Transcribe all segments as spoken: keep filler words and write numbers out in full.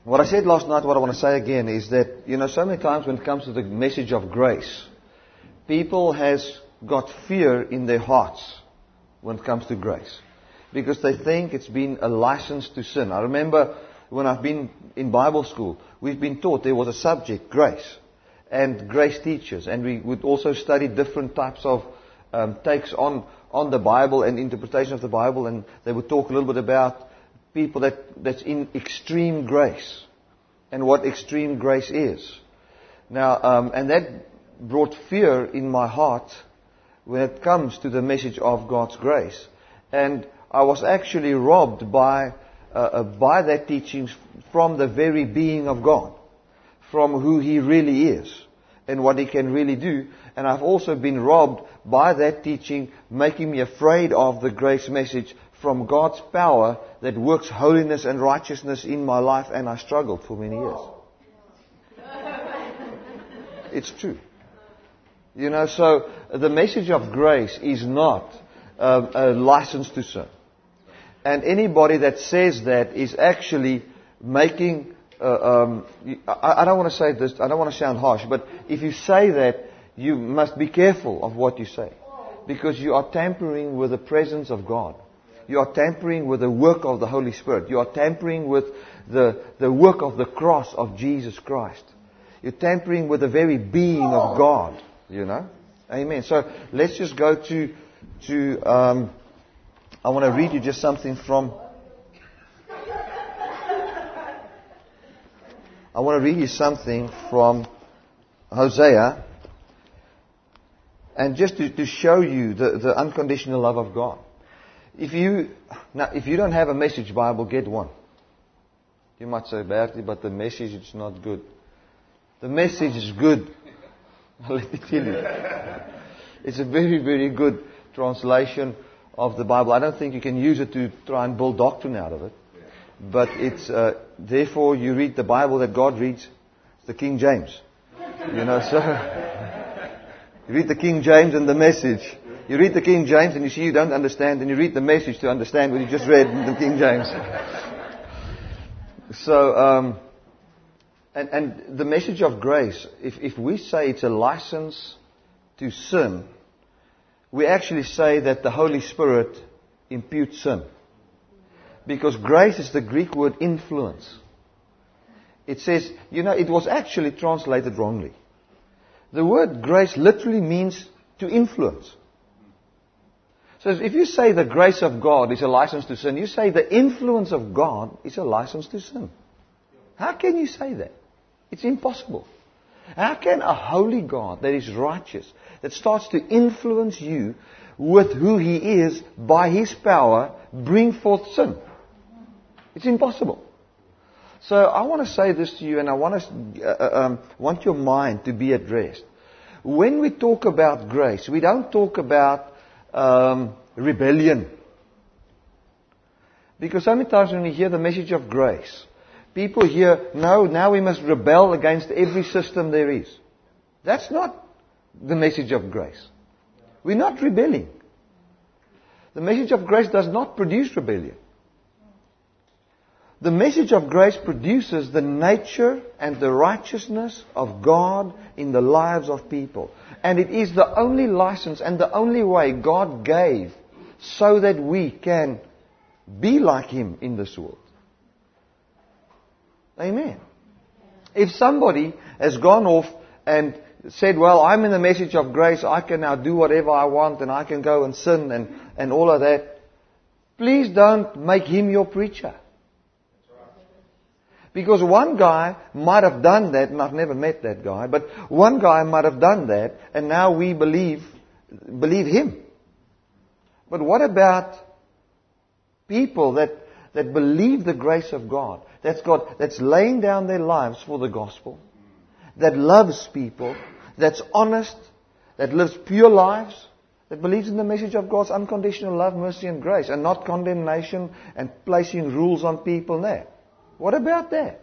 What I said last night, what I want to say again, is that, you know, so many times when it comes to the message of grace, people has got fear in their hearts when it comes to grace. Because they think it's been a license to sin. I remember when I've been in Bible school, we've been taught there was a subject, grace, and grace teachers. And we would also study different types of um, takes on, on the Bible and interpretation of the Bible. And they would talk a little bit about people that, that's in extreme grace and what extreme grace is. Now, um, and that brought fear in my heart when it comes to the message of God's grace. And I was actually robbed by uh, uh, by that teaching from the very being of God, from who He really is and what He can really do. And I've also been robbed by that teaching, making me afraid of the grace message from God's power that works holiness and righteousness in my life, and I struggled for many years. It's true. You know, so the message of grace is not uh, a license to sin. And anybody that says that is actually making, uh, um, I, I don't want to say this, I don't want to sound harsh, but if you say that, you must be careful of what you say. Because you are tampering with the presence of God. You are tampering with the work of the Holy Spirit. You are tampering with the, the work of the cross of Jesus Christ. You're tampering with the very being of God. You know? Amen. So let's just go to, to um, I want to read you just something from, I want to read you something from Hosea, and just to, to show you the, the unconditional love of God. If you, now, if you don't have a Message Bible, get one. You might say, Bertie, but the message is not good. The message is good. Let me tell you. It's a very, very good translation of the Bible. I don't think you can use it to try and build doctrine out of it. But it's, uh, therefore you read the Bible that God reads, it's the King James. You know, so, you read the King James and the Message. You read the King James and you see you don't understand, and you read the Message to understand what you just read in the King James. So, um, and, and the message of grace, if, if we say it's a license to sin, we actually say that the Holy Spirit imputes sin. Because grace is the Greek word influence. It says, you know, it was actually translated wrongly. The word grace literally means to influence. So if you say the grace of God is a license to sin, you say the influence of God is a license to sin. How can you say that? It's impossible. How can a holy God that is righteous, that starts to influence you with who He is by His power, bring forth sin? It's impossible. So I want to say this to you, and I want, to, uh, um, want your mind to be at rest. When we talk about grace, we don't talk about um, rebellion. Because so many times when we hear the message of grace, people hear, no, now we must rebel against every system there is. That's not the message of grace. We're not rebelling. The message of grace does not produce rebellion. The message of grace produces the nature and the righteousness of God in the lives of people. And it is the only license and the only way God gave so that we can be like Him in this world. Amen. If somebody has gone off and said, well, I'm in the message of grace, I can now do whatever I want and I can go and sin and, and all of that, please don't make him your preacher. Because one guy might have done that, and I've never met that guy, but one guy might have done that, and now we believe, believe him. But what about people that, that believe the grace of God, that's got, that's laying down their lives for the gospel, that loves people, that's honest, that lives pure lives, that believes in the message of God's unconditional love, mercy and grace, and not condemnation and placing rules on people there? What about that?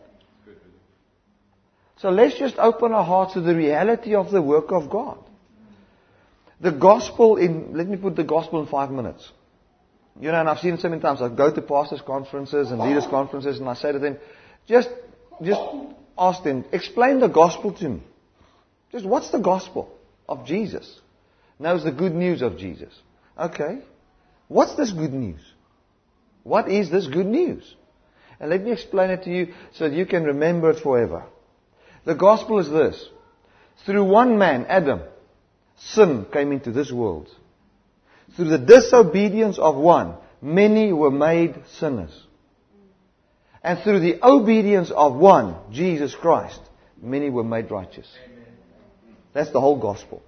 So let's just open our hearts to the reality of the work of God. The gospel in, let me put the gospel in five minutes. You know, and I've seen it so many times. I go to pastors' conferences and leaders' conferences and I say to them, just just ask them, explain the gospel to me. Just what's the gospel of Jesus? Now it's the good news of Jesus. Okay. What's this good news? What is this good news? And let me explain it to you so that you can remember it forever. The gospel is this. Through one man, Adam, sin came into this world. Through the disobedience of one, many were made sinners. And through the obedience of one, Jesus Christ, many were made righteous. That's the whole gospel.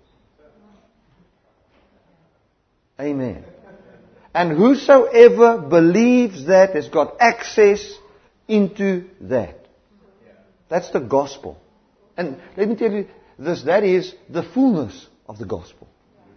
Amen. And whosoever believes that has got access into that. That's the gospel. And let me tell you this, that is the fullness of the gospel.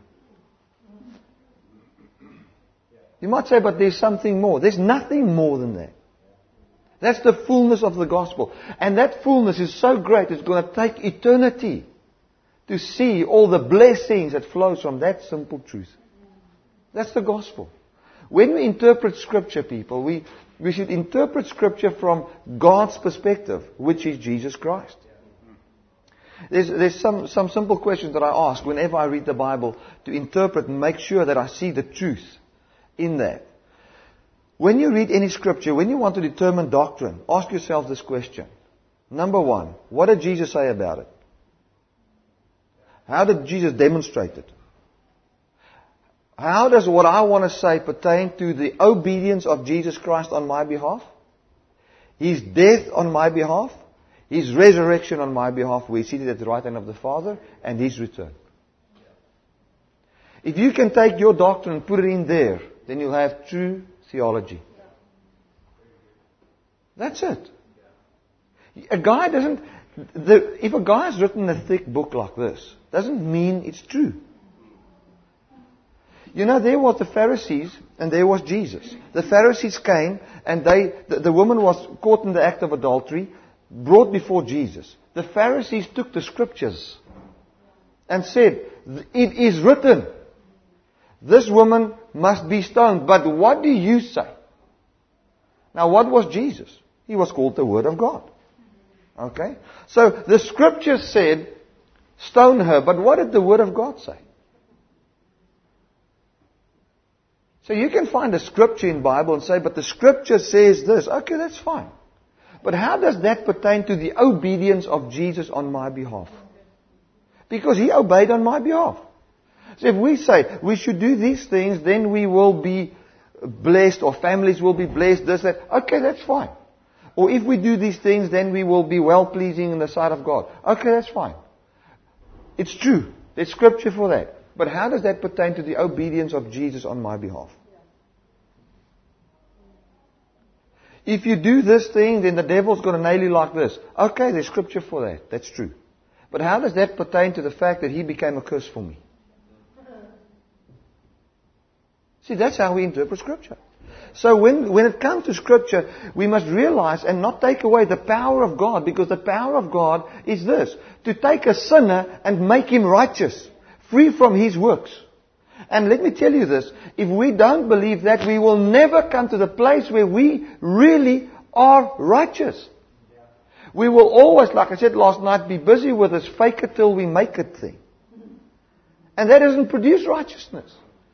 You might say, but there's something more. There's nothing more than that. That's the fullness of the gospel. And that fullness is so great, it's going to take eternity to see all the blessings that flows from that simple truth. That's the gospel. When we interpret Scripture, people, we, we should interpret Scripture from God's perspective, which is Jesus Christ. There's, there's some, some simple questions that I ask whenever I read the Bible to interpret and make sure that I see the truth in that. When you read any Scripture, when you want to determine doctrine, ask yourself this question. Number one, what did Jesus say about it? How did Jesus demonstrate it? How does what I want to say pertain to the obedience of Jesus Christ on my behalf? His death on my behalf? His resurrection on my behalf, where He's seated at the right hand of the Father, and His return. If you can take your doctrine and put it in there, then you'll have true theology. That's it. A guy doesn't... The, if a guy has written a thick book like this, doesn't mean it's true. You know, there was the Pharisees and there was Jesus. The Pharisees came and they, the, the woman was caught in the act of adultery, brought before Jesus. The Pharisees took the Scriptures and said, it is written, this woman must be stoned. But what do you say? Now, what was Jesus? He was called the Word of God. Okay? So, the Scripture said, stone her. But what did the Word of God say? So you can find a scripture in the Bible and say, but the Scripture says this. Okay, that's fine. But how does that pertain to the obedience of Jesus on my behalf? Because He obeyed on my behalf. So if we say we should do these things, then we will be blessed, or families will be blessed, this, that. Okay, that's fine. Or if we do these things, then we will be well-pleasing in the sight of God. Okay, that's fine. It's true. There's Scripture for that. But how does that pertain to the obedience of Jesus on my behalf? If you do this thing, then the devil's going to nail you like this. Okay, there's Scripture for that. That's true. But how does that pertain to the fact that He became a curse for me? See, that's how we interpret Scripture. So when, when it comes to Scripture, we must realize and not take away the power of God, because the power of God is this: to take a sinner and make him righteous, free from his works. And let me tell you this, if we don't believe that, we will never come to the place where we really are righteous. We will always, like I said last night, be busy with this fake it till we make it thing. And that doesn't produce righteousness.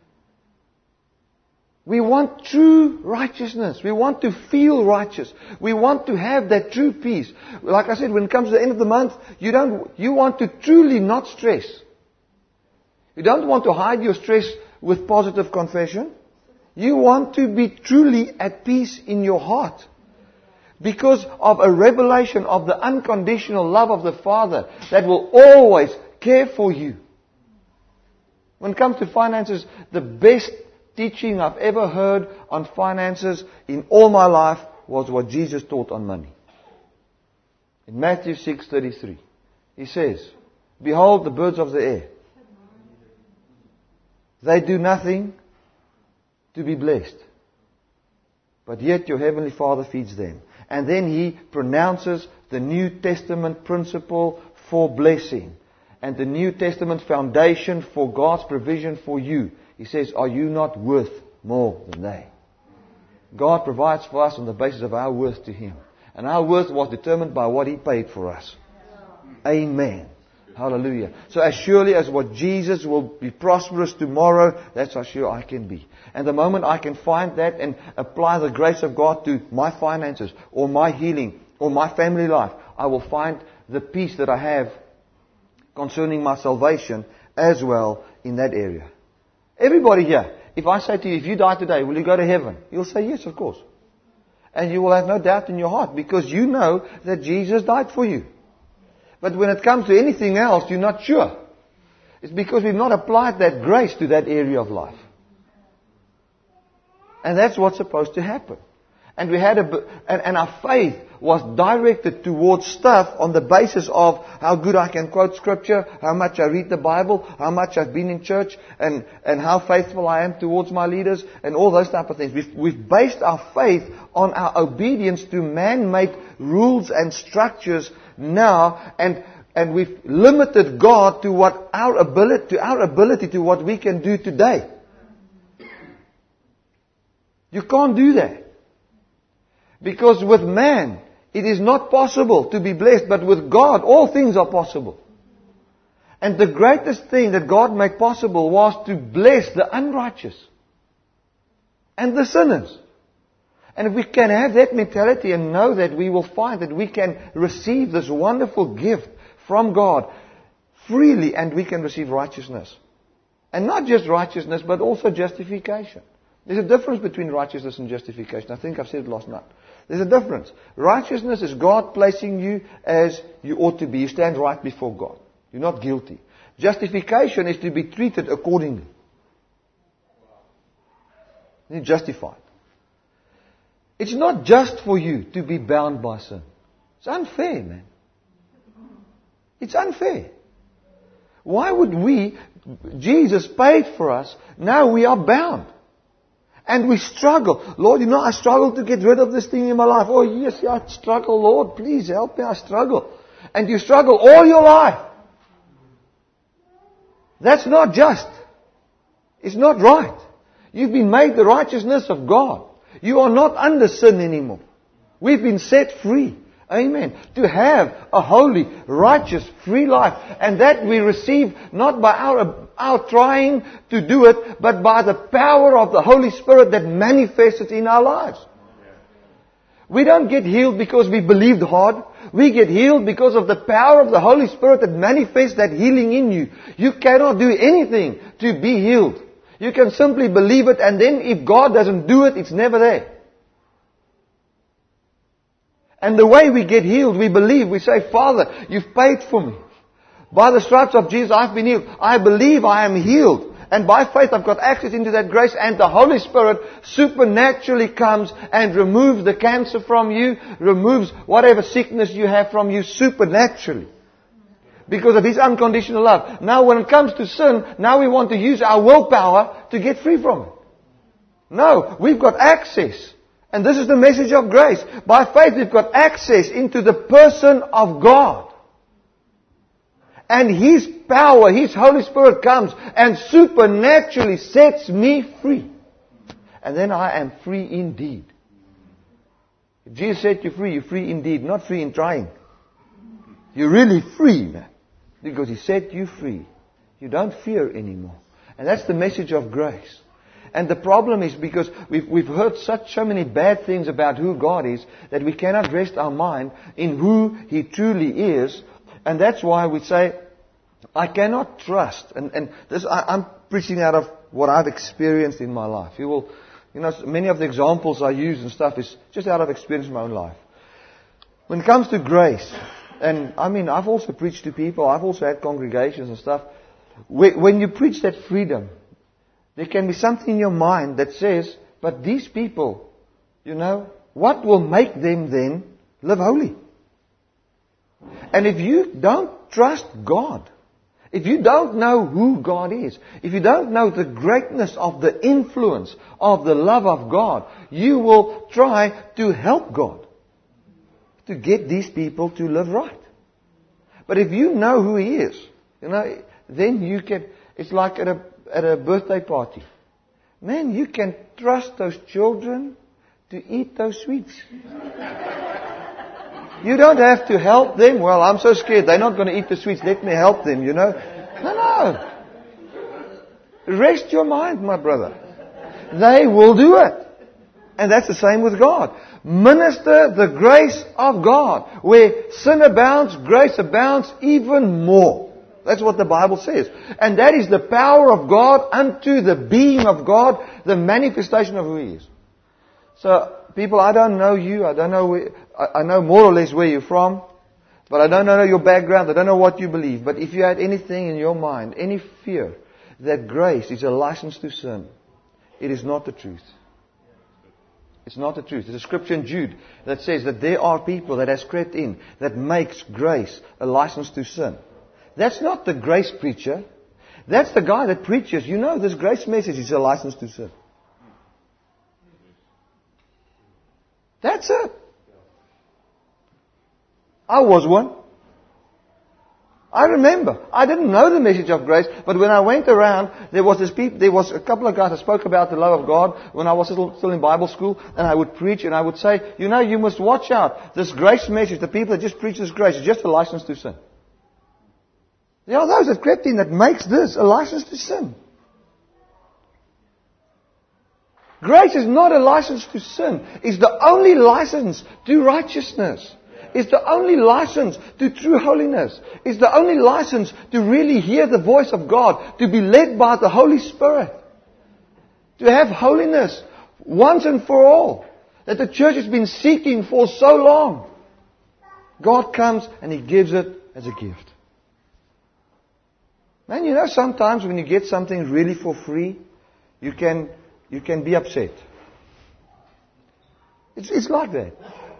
We want true righteousness. We want to feel righteous. We want to have that true peace. Like I said, when it comes to the end of the month, you don't, you want to truly not stress. You don't want to hide your stress with positive confession. You want to be truly at peace in your heart, because of a revelation of the unconditional love of the Father that will always care for you. When it comes to finances, the best teaching I've ever heard on finances in all my life was what Jesus taught on money. In Matthew six thirty-three, He says, "Behold the birds of the air. They do nothing to be blessed, but yet your heavenly Father feeds them." And then He pronounces the New Testament principle for blessing and the New Testament foundation for God's provision for you. He says, "Are you not worth more than they?" God provides for us on the basis of our worth to Him. And our worth was determined by what He paid for us. Amen. Hallelujah. So as surely as what Jesus will be prosperous tomorrow, that's how sure I can be. And the moment I can find that and apply the grace of God to my finances or my healing or my family life, I will find the peace that I have concerning my salvation as well in that area. Everybody here, if I say to you, if you die today, will you go to heaven? You'll say yes, of course. And you will have no doubt in your heart because you know that Jesus died for you. But when it comes to anything else, you're not sure. It's because we've not applied that grace to that area of life. And that's what's supposed to happen. And we had a, and, and our faith was directed towards stuff on the basis of how good I can quote Scripture, how much I read the Bible, how much I've been in church, and, and how faithful I am towards my leaders, and all those type of things. We've, we've based our faith on our obedience to man-made rules and structures now, and and we've limited God to what our ability to our ability to what we can do today. You can't do that. Because with man, it is not possible to be blessed, but with God, all things are possible. And the greatest thing that God made possible was to bless the unrighteous and the sinners. And if we can have that mentality and know that, we will find that we can receive this wonderful gift from God freely, and we can receive righteousness. And not just righteousness, but also justification. There's a difference between righteousness and justification. I think I've said it last night. There's a difference. Righteousness is God placing you as you ought to be. You stand right before God. You're not guilty. Justification is to be treated accordingly. You're justified. It's not just for you to be bound by sin. It's unfair, man. It's unfair. Why would we, Jesus paid for us, now we are bound. And we struggle. Lord, you know, I struggle to get rid of this thing in my life. Oh, yes, I struggle. Lord, please help me. I struggle. And you struggle all your life. That's not just. It's not right. You've been made the righteousness of God. You are not under sin anymore. We've been set free. Amen. To have a holy, righteous, free life. And that we receive not by our, our trying to do it, but by the power of the Holy Spirit that manifests it in our lives. We don't get healed because we believed hard. We get healed because of the power of the Holy Spirit that manifests that healing in you. You cannot do anything to be healed. You can simply believe it, and then if God doesn't do it, it's never there. And the way we get healed, we believe. We say, Father, you've paid for me. By the stripes of Jesus, I've been healed. I believe I am healed. And by faith, I've got access into that grace. And the Holy Spirit supernaturally comes and removes the cancer from you, removes whatever sickness you have from you supernaturally. Because of His unconditional love. Now when it comes to sin, now we want to use our willpower to get free from it. No, we've got access. And this is the message of grace. By faith we've got access into the person of God. And His power, His Holy Spirit comes and supernaturally sets me free. And then I am free indeed. If Jesus set you free, you're free indeed. Not free in trying. You're really free, man. Because He set you free. You don't fear anymore. And that's the message of grace. And the problem is because we've, we've heard such so many bad things about who God is that we cannot rest our mind in who He truly is. And that's why we say, I cannot trust. And, and this, I, I'm preaching out of what I've experienced in my life. You will, you know, many of the examples I use and stuff is just out of experience in my own life. When it comes to grace, and I mean, I've also preached to people, I've also had congregations and stuff. When you preach that freedom, there can be something in your mind that says, but these people, you know, what will make them then live holy? And if you don't trust God, if you don't know who God is, if you don't know the greatness of the influence of the love of God, you will try to help God to get these people to live right. But if you know who He is, you know, then you can, it's like at a at a birthday party. Man, you can trust those children to eat those sweets. You don't have to help them. Well, I'm so scared. They're not going to eat the sweets. Let me help them, you know. No, no. Rest your mind, my brother. They will do it. And that's the same with God. Minister the grace of God. Where sin abounds, grace abounds even more. That's what the Bible says. And that is the power of God unto the being of God, the manifestation of who He is. So, people, I don't know you. I don't know where, I, I know more or less where you're from. But I don't know your background. I don't know what you believe. But if you had anything in your mind, any fear that grace is a license to sin, it is not the truth. It's not the truth. There's a scripture in Jude that says that there are people that has crept in that makes grace a license to sin. That's not the grace preacher. That's the guy that preaches. You know, this grace message is a license to sin. That's it. I was one. I remember. I didn't know the message of grace, but when I went around, there was this people, there was a couple of guys that spoke about the love of God when I was still, still in Bible school, and I would preach and I would say, you know, you must watch out. This grace message, the people that just preach this grace, is just a license to sin. There are those that crept in that makes this a license to sin. Grace is not a license to sin. It's the only license to righteousness. It's the only license to true holiness. It's the only license to really hear the voice of God, to be led by the Holy Spirit, to have holiness once and for all, that the church has been seeking for so long. God comes and He gives it as a gift. Man, you know, sometimes when you get something really for free, you can you can be upset. It's it's like that.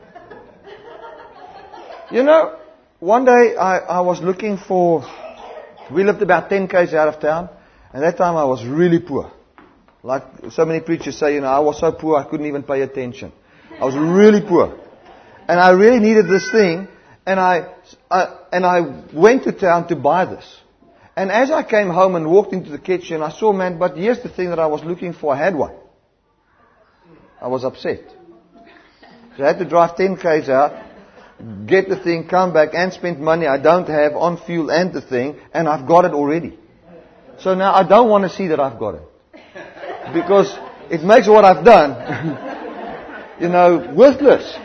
You know, one day I, I was looking for, we lived about ten k's out of town, and that time I was really poor. Like so many preachers say, you know, I was so poor I couldn't even pay attention. I was really poor. And I really needed this thing, and I, I and I went to town to buy this. And as I came home and walked into the kitchen, I saw, man, but here's the thing that I was looking for, I had one. I was upset. So I had to drive ten k's out, get the thing, come back and spend money I don't have on fuel and the thing, and I've got it already. So now I don't want to see that I've got it. Because it makes what I've done, you know, worthless.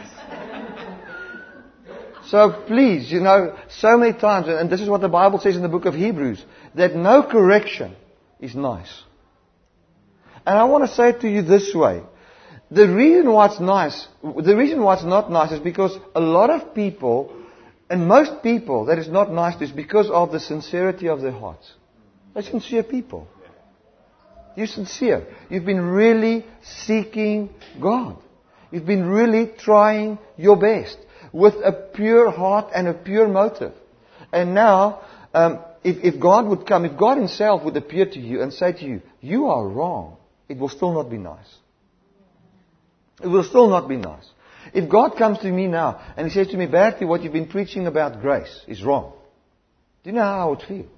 So please, you know, so many times, and this is what the Bible says in the book of Hebrews, that no correction is nice. And I want to say it to you this way. The reason why it's nice, the reason why it's not nice is because a lot of people, and most people, that is not nice to is because of the sincerity of their hearts. They're sincere people. You're sincere. You've been really seeking God. You've been really trying your best with a pure heart and a pure motive. And now, um, if, if God would come, if God Himself would appear to you and say to you, you are wrong, it will still not be nice. It will still not be nice. If God comes to me now and He says to me, Bertie, what you've been preaching about grace is wrong. Do you know how I would feel?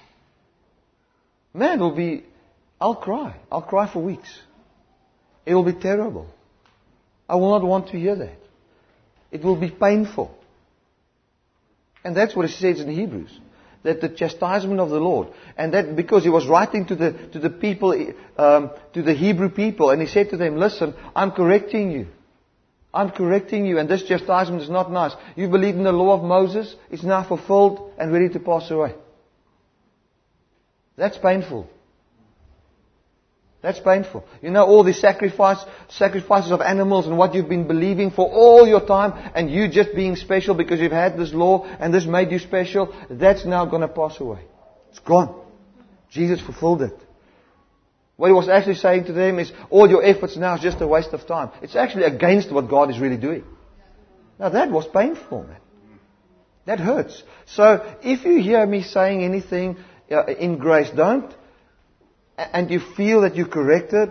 Man, it will be, I'll cry. I'll cry for weeks. It will be terrible. I will not want to hear that. It will be painful. And that's what it says in Hebrews. That the chastisement of the Lord, and that because He was writing to the to the people, um, to the Hebrew people, and He said to them, listen, I'm correcting you. I'm correcting you, and this chastisement is not nice. You believe in the law of Moses, it's now fulfilled and ready to pass away. That's painful. That's painful. You know, all the sacrifice, sacrifices of animals and what you've been believing for all your time, and you just being special because you've had this law and this made you special, that's now going to pass away. It's gone. Jesus fulfilled it. What He was actually saying to them is, all your efforts now is just a waste of time. It's actually against what God is really doing. Now that was painful, man. That hurts. So, if you hear me saying anything uh, in grace, don't and you feel that you're corrected,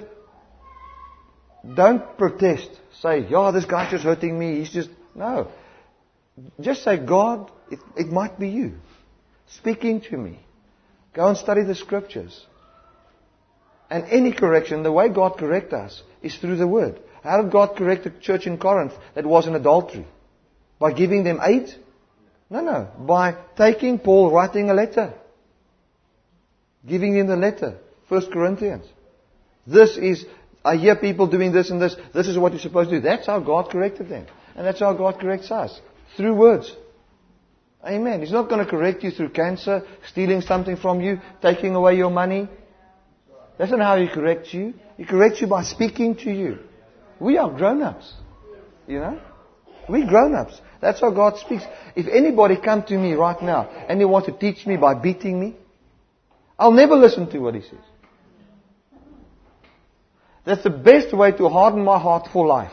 don't protest. Say, yeah, this guy's just hurting me. He's just... No. Just say, God, it, it might be you speaking to me. Go and study the Scriptures. And any correction, the way God corrects us is through the Word. How did God correct the church in Corinth that was in adultery? By giving them aid? No, no. By taking Paul, writing a letter. Giving him the letter. First Corinthians. This is, I hear people doing this and this. This is what you're supposed to do. That's how God corrected them. And that's how God corrects us. Through words. Amen. He's not going to correct you through cancer, stealing something from you, taking away your money. That's not how He corrects you. He corrects you by speaking to you. We are grown-ups. You know? We're grown-ups. That's how God speaks. If anybody come to me right now and they want to teach me by beating me, I'll never listen to what he says. That's the best way to harden my heart for life.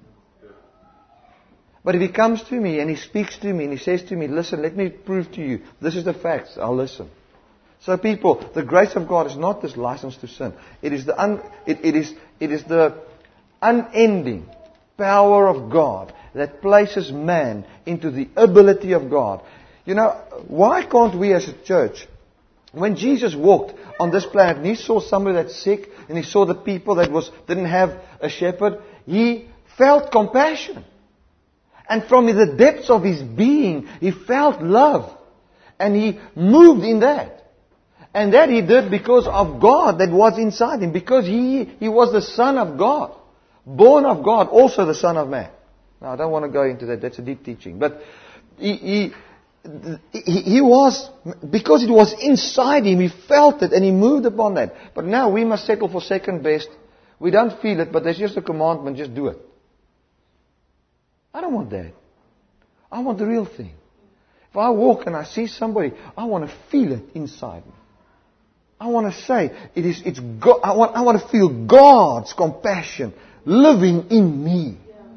But if he comes to me and he speaks to me and he says to me, listen, let me prove to you, this is the facts, I'll listen. So people, the grace of God is not this license to sin. It is the un, it, it is it is the unending power of God that places man into the ability of God. You know, why can't we as a church, when Jesus walked on this planet and He saw somebody that's sick and He saw the people that was didn't have a shepherd, He felt compassion. And from the depths of His being, He felt love. And He moved in that. And that He did because of God that was inside Him. Because He, he was the Son of God. Born of God, also the Son of Man. Now, I don't want to go into that. That's a deep teaching. But He, he, he, he was, because it was inside Him, He felt it and He moved upon that. But now we must settle for second best. We don't feel it, but there's just a commandment, just do it. I don't want that. I want the real thing. If I walk and I see somebody, I want to feel it inside me. I want to say, it is, it's God, I want, I want to feel God's compassion living in me.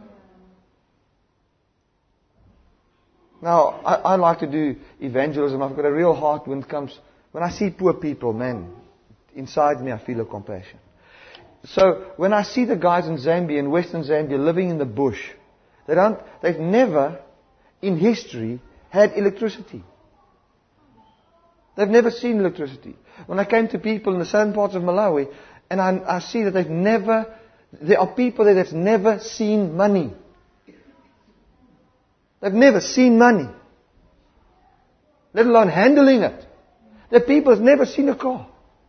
Now, I, I like to do evangelism. I've got a real heart when it comes, when I see poor people, man, inside me I feel a compassion. So, when I see the guys in Zambia, in Western Zambia, living in the bush, they don't, they've never in history had electricity. They've never seen electricity. When I came to people in the southern parts of Malawi, and I, I see that they've never, there are people there that's never seen money. They've never seen money. Let alone handling it. There are people that's never seen a car.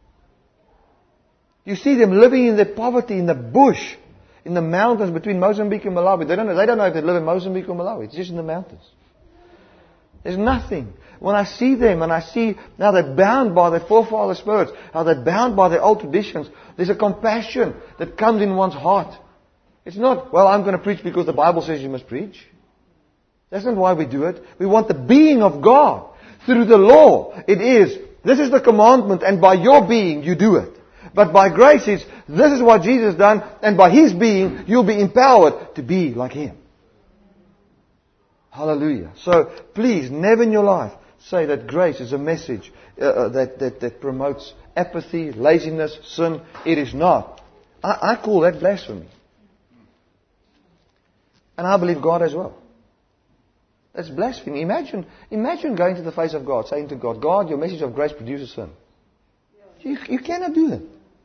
You see them living in their poverty in the bush, in the mountains between Mozambique and Malawi. They don't know, they don't know if they live in Mozambique or Malawi. It's just in the mountains. There's nothing. When I see them and I see how they're bound by their forefather spirits, how they're bound by their old traditions, there's a compassion that comes in one's heart. It's not, well, I'm going to preach because the Bible says you must preach. That's not why we do it. We want the being of God. Through the law, it is, this is the commandment, and by your being, you do it. But by grace, it's, this is what Jesus done, and by His being, you'll be empowered to be like Him. Hallelujah. So, please, never in your life say that grace is a message uh, that, that, that promotes apathy, laziness, sin. It is not. I, I call that blasphemy. And I believe God as well. That's blasphemy. Imagine, imagine going to the face of God, saying to God, God, your message of grace produces sin. You, you cannot do that.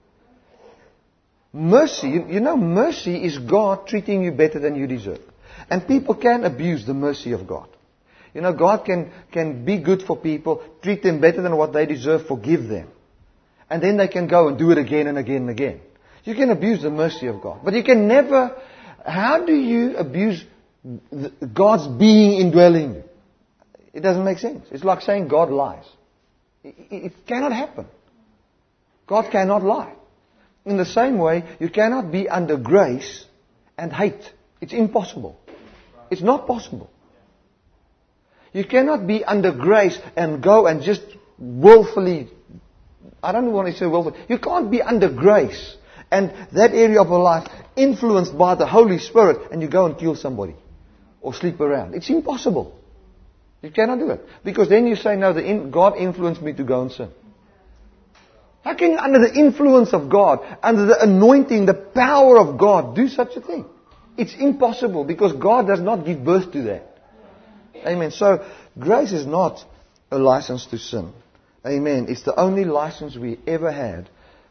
Mercy, you, you know, mercy is God treating you better than you deserve. And people can abuse the mercy of God. You know, God can, can be good for people, treat them better than what they deserve, forgive them. And then they can go and do it again and again and again. You can abuse the mercy of God. But you can never, how do you abuse God's being indwelling you? It doesn't make sense. It's like saying God lies. It, it cannot happen. God cannot lie. In the same way, you cannot be under grace and hate. It's impossible. It's not possible. You cannot be under grace and go and just willfully, I don't want to say willfully, you can't be under grace and that area of your life influenced by the Holy Spirit and you go and kill somebody or sleep around. It's impossible. You cannot do it. Because then you say, no, the in, God influenced me to go and sin. How can you, under the influence of God, under the anointing, the power of God, do such a thing? It's impossible because God does not give birth to that. Amen. So, grace is not a license to sin. Amen. It's the only license we ever had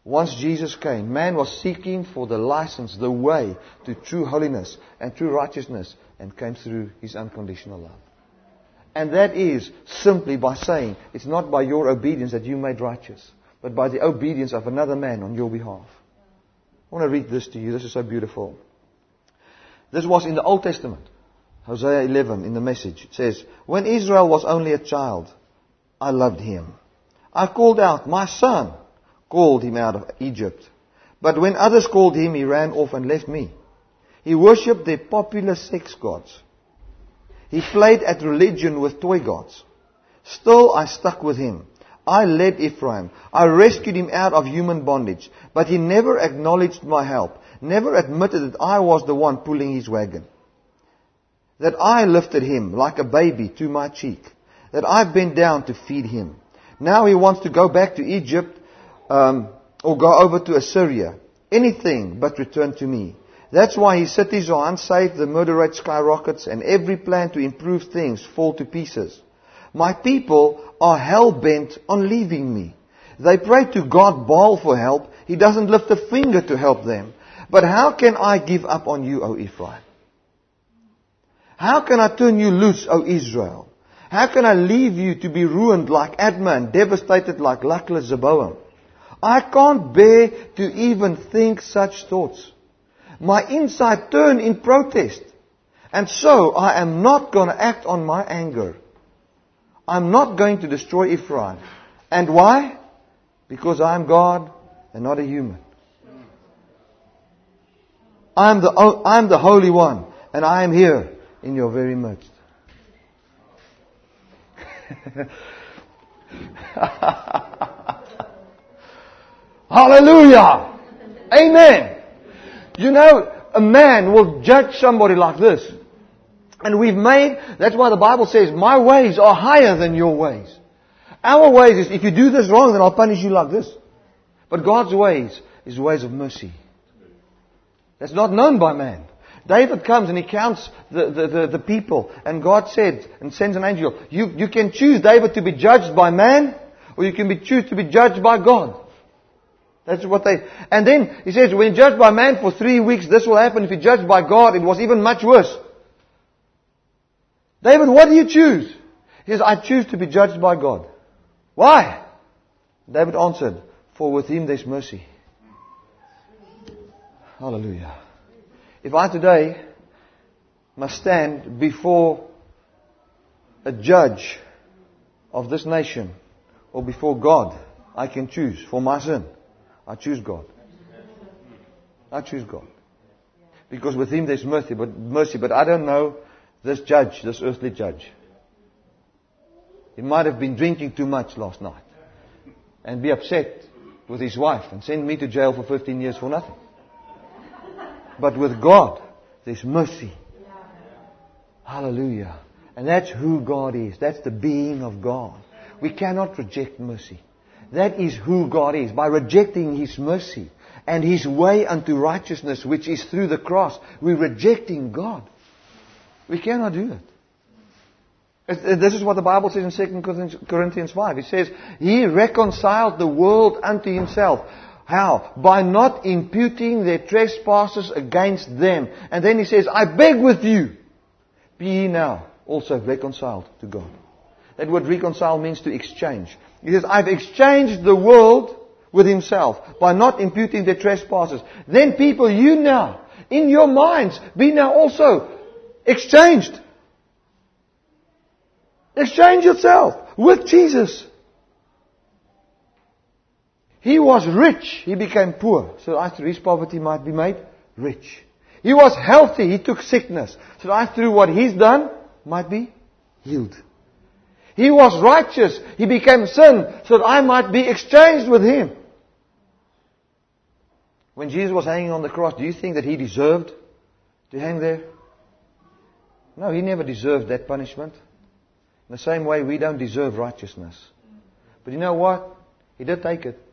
Once Jesus came, man was seeking for the license, the way to true holiness and true righteousness, and came through His unconditional love. And that is simply by saying, it's not by your obedience that you made righteous, but by the obedience of another man on your behalf. I want to read this to you. This is so beautiful. This was in the Old Testament. Hosea eleven in the Message. It says, when Israel was only a child, I loved him. I called out, my son, called him out of Egypt. But when others called him, he ran off and left me. He worshipped their popular sex gods. He played at religion with toy gods. Still I stuck with him. I led Ephraim. I rescued him out of human bondage. But he never acknowledged my help. Never admitted that I was the one pulling his wagon. That I lifted him like a baby to my cheek. That I bent down to feed him. Now he wants to go back to Egypt um, or go over to Assyria. Anything but return to me. That's why his cities are unsafe, the murder rate skyrockets, and every plan to improve things fall to pieces. My people are hell-bent on leaving me. They pray to God Baal for help. He doesn't lift a finger to help them. But how can I give up on you, O Ephraim? How can I turn you loose, O Israel? How can I leave you to be ruined like Admah and devastated like luckless Zeboam? I can't bear to even think such thoughts. My inside turn in protest. And so I am not going to act on my anger. I'm not going to destroy Ephraim. And why? Because I am God and not a human. I'm the, I'm the Holy One, and I am here in your very midst. Hallelujah! Amen! You know, a man will judge somebody like this. And we've made, that's why the Bible says, my ways are higher than your ways. Our ways is, if you do this wrong, then I'll punish you like this. But God's ways is ways of mercy. That's not known by man. David comes and he counts the, the, the, the people. And God said, and sends an angel, you, you can choose David to be judged by man, or you can be choose to be judged by God. That's what they... And then he says, when you're judged by man for three weeks, this will happen. If you're judged by God, it was even much worse. David, what do you choose? He says, I choose to be judged by God. Why? David answered, for with him there's mercy. Hallelujah. If I today must stand before a judge of this nation or before God, I can choose for my sin. I choose God. I choose God. Because with him there's mercy, but mercy, but I don't know this judge, this earthly judge. He might have been drinking too much last night and be upset with his wife and send me to jail for fifteen years for nothing. But with God, there's mercy. Hallelujah. And that's who God is. That's the being of God. We cannot reject mercy. That is who God is. By rejecting His mercy and His way unto righteousness, which is through the cross, we're rejecting God. We cannot do it. This is what the Bible says in Second Corinthians five. It says, He reconciled the world unto Himself. How? By not imputing their trespasses against them. And then He says, I beg with you, be ye now also reconciled to God. That word reconcile means to exchange. He says, I've exchanged the world with Himself by not imputing their trespasses. Then people, you now, in your minds, be now also exchanged. Exchange yourself with Jesus. He was rich. He became poor. So that through His poverty might be made rich. He was healthy. He took sickness. So that through what He's done might be healed. He was righteous. He became sin so that I might be exchanged with Him. When Jesus was hanging on the cross, do you think that He deserved to hang there? No, He never deserved that punishment. In the same way, we don't deserve righteousness. But you know what? He did take it.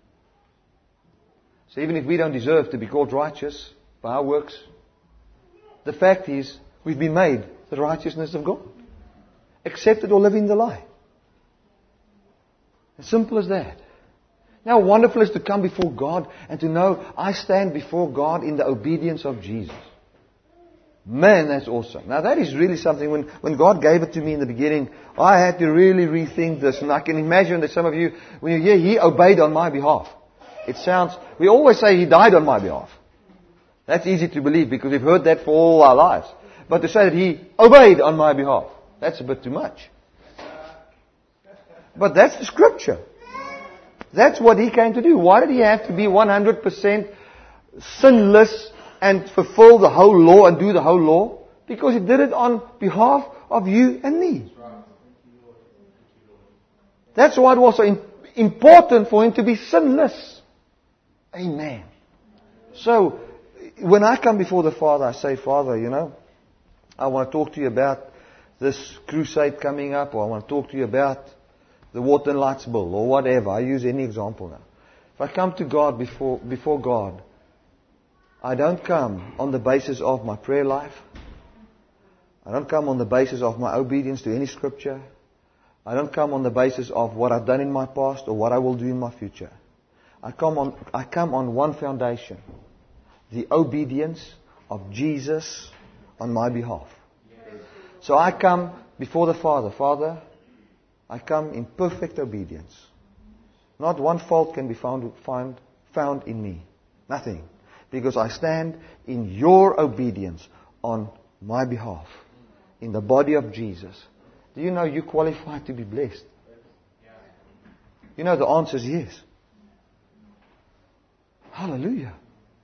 So even if we don't deserve to be called righteous by our works, the fact is, we've been made the righteousness of God. Accept it or live in the lie. As simple as that. Now, wonderful is to come before God and to know I stand before God in the obedience of Jesus. Man, that's awesome. Now, that is really something. When, when God gave it to me in the beginning, I had to really rethink this. And I can imagine that some of you, when you hear He obeyed on my behalf, it sounds, we always say He died on my behalf. That's easy to believe because we've heard that for all our lives. But to say that He obeyed on my behalf, that's a bit too much. But that's the Scripture. That's what He came to do. Why did He have to be one hundred percent sinless and fulfill the whole law and do the whole law? Because He did it on behalf of you and me. That's why it was so important for Him to be sinless. Amen. So, when I come before the Father, I say, Father, you know, I want to talk to you about this crusade coming up, or I want to talk to you about the water and lights bill, or whatever. I use any example now. If I come to God before, before God, I don't come on the basis of my prayer life. I don't come on the basis of my obedience to any scripture. I don't come on the basis of what I've done in my past or what I will do in my future. I come on, I come on one foundation. The obedience of Jesus on my behalf. So I come before the Father. Father, I come in perfect obedience. Not one fault can be found, find, found in me. Nothing. Because I stand in your obedience on my behalf. In the body of Jesus. Do you know you qualify to be blessed? You know the answer is yes. Hallelujah.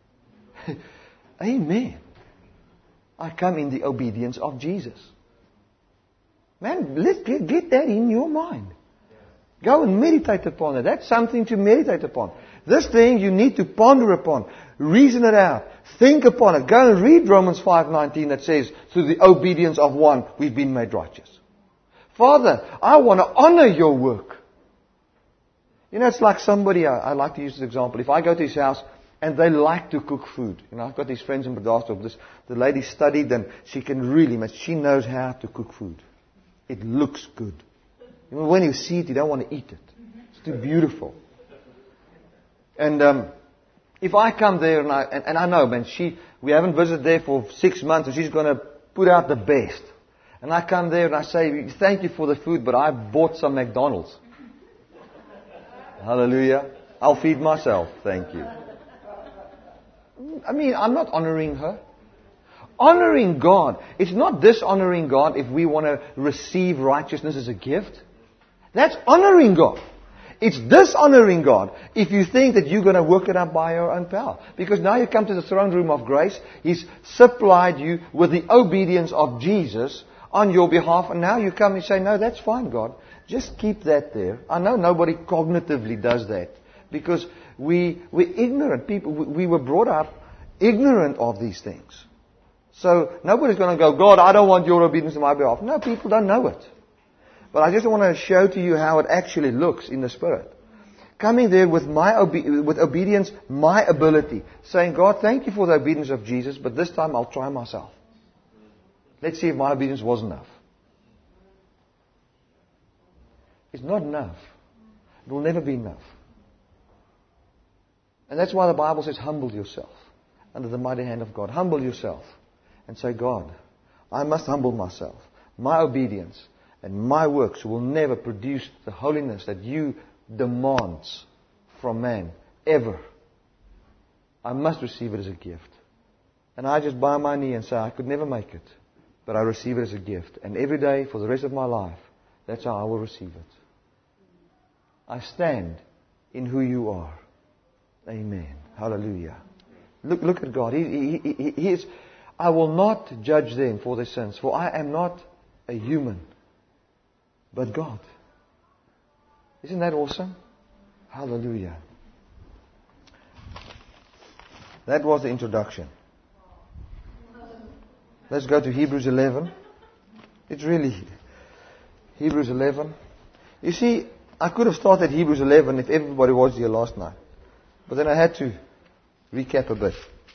Amen. I come in the obedience of Jesus. Man, let's get, get that in your mind. Go and meditate upon it. That's something to meditate upon. This thing you need to ponder upon. Reason it out. Think upon it. Go and read Romans five nineteen that says, through the obedience of one, we've been made righteous. Father, I want to honor your work. You know, it's like somebody, I, I like to use this example. If I go to his house and they like to cook food. You know, I've got these friends in Bredasdorp. This, the lady studied and she can really, she knows how to cook food. It looks good. You know, when you see it, you don't want to eat it. It's too beautiful. And um, if I come there and I, and, and I know, man, she, we haven't visited there for six months and she's going to put out the best. And I come there and I say, thank you for the food, but I bought some McDonald's. Hallelujah. I'll feed myself. Thank you. I mean, I'm not honoring her. Honoring God. It's not dishonoring God if we want to receive righteousness as a gift. That's honoring God. It's dishonoring God if you think that you're going to work it up by your own power. Because now you come to the throne room of grace. He's supplied you with the obedience of Jesus on your behalf. And now you come and say, no, that's fine, God. Just keep that there. I know nobody cognitively does that. Because we, we're ignorant people. We, we were brought up ignorant of these things. So nobody's going to go, God, I don't want your obedience on my behalf. No, people don't know it. But I just want to show to you how it actually looks in the Spirit. Coming there with my obe- with obedience, my ability. Saying, God, thank you for the obedience of Jesus, but this time I'll try myself. Let's see if my obedience was enough. It's not enough. It will never be enough. And that's why the Bible says, humble yourself under the mighty hand of God. Humble yourself and say, God, I must humble myself. My obedience and my works will never produce the holiness that you demand from man, ever. I must receive it as a gift. And I just bow my knee and say, I could never make it, but I receive it as a gift. And every day for the rest of my life, that's how I will receive it. I stand in who you are. Amen. Hallelujah. Look, look at God. He, he, he, he is, I will not judge them for their sins, for I am not a human, but God. Isn't that awesome? Hallelujah. That was the introduction. Let's go to Hebrews eleven. It's really Hebrews eleven. You see, I could have started Hebrews eleven if everybody was here last night. But then I had to recap a bit.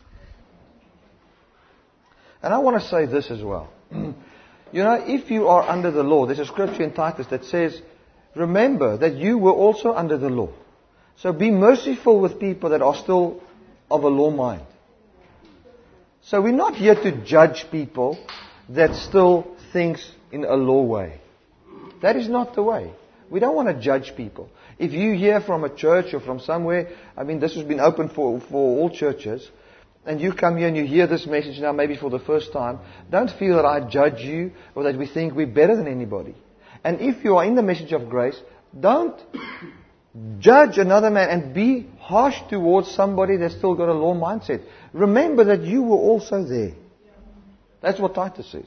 And I want to say this as well. You know, if you are under the law, there's a scripture in Titus that says, remember that you were also under the law. So be merciful with people that are still of a law mind. So we're not here to judge people that still thinks in a law way. That is not the way. We don't want to judge people. If you hear from a church or from somewhere, I mean, this has been open for, for all churches, and you come here and you hear this message now maybe for the first time, don't feel that I judge you or that we think we're better than anybody. And if you are in the message of grace, don't judge another man and be harsh towards somebody that's still got a law mindset. Remember that you were also there. That's what Titus says.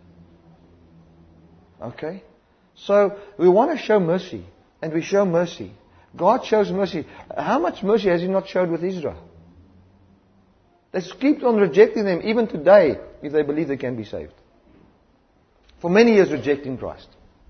Okay? So we want to show mercy. And we show mercy. God shows mercy. How much mercy has He not showed with Israel? They keep on rejecting them even today if they believe they can be saved. For many years rejecting Christ.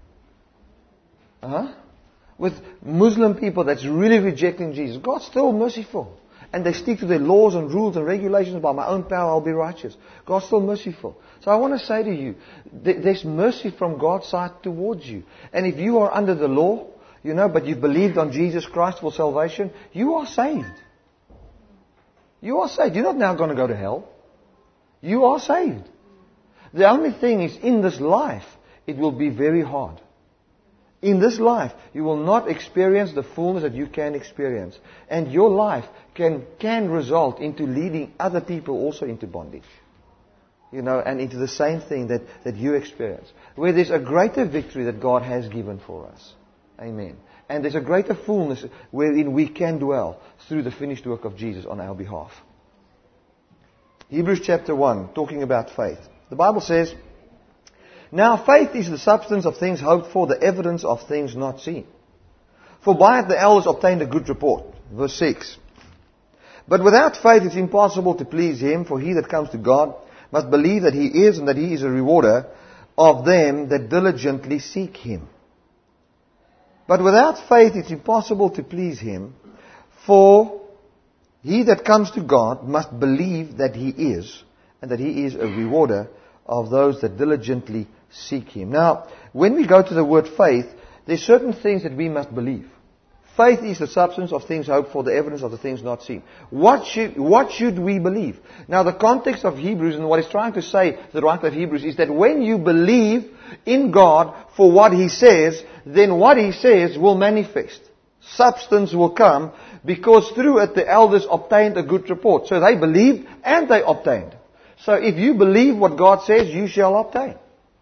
Uh-huh. With Muslim people that's really rejecting Jesus. God's still merciful. And they stick to their laws and rules and regulations. By my own power I'll be righteous. God's still merciful. So I want to say to you, there's mercy from God's side towards you. And if you are under the law, you know, but you've believed on Jesus Christ for salvation, you are saved. You are saved. You're not now going to go to hell. You are saved. The only thing is, in this life, it will be very hard. In this life, you will not experience the fullness that you can experience. And your life can, can result into leading other people also into bondage. You know, and into the same thing that, that you experience. Where there's a greater victory that God has given for us. Amen. And there's a greater fullness wherein we can dwell through the finished work of Jesus on our behalf. Hebrews chapter one, talking about faith. The Bible says, now faith is the substance of things hoped for, the evidence of things not seen. For by it the elders obtained a good report. Verse six. But without faith it's impossible to please Him, for he that comes to God must believe that He is, and that He is a rewarder of them that diligently seek Him. But without faith it's impossible to please Him, for he that comes to God must believe that He is, and that He is a rewarder of those that diligently seek Him. Now, when we go to the word faith, there's certain things that we must believe. Faith is the substance of things hoped for, the evidence of the things not seen. What should, what should we believe? Now, the context of Hebrews and what it's trying to say, the writer of Hebrews, is that when you believe in God for what He says, then what He says will manifest. Substance will come, because through it the elders obtained a good report. So they believed and they obtained. So if you believe what God says, you shall obtain.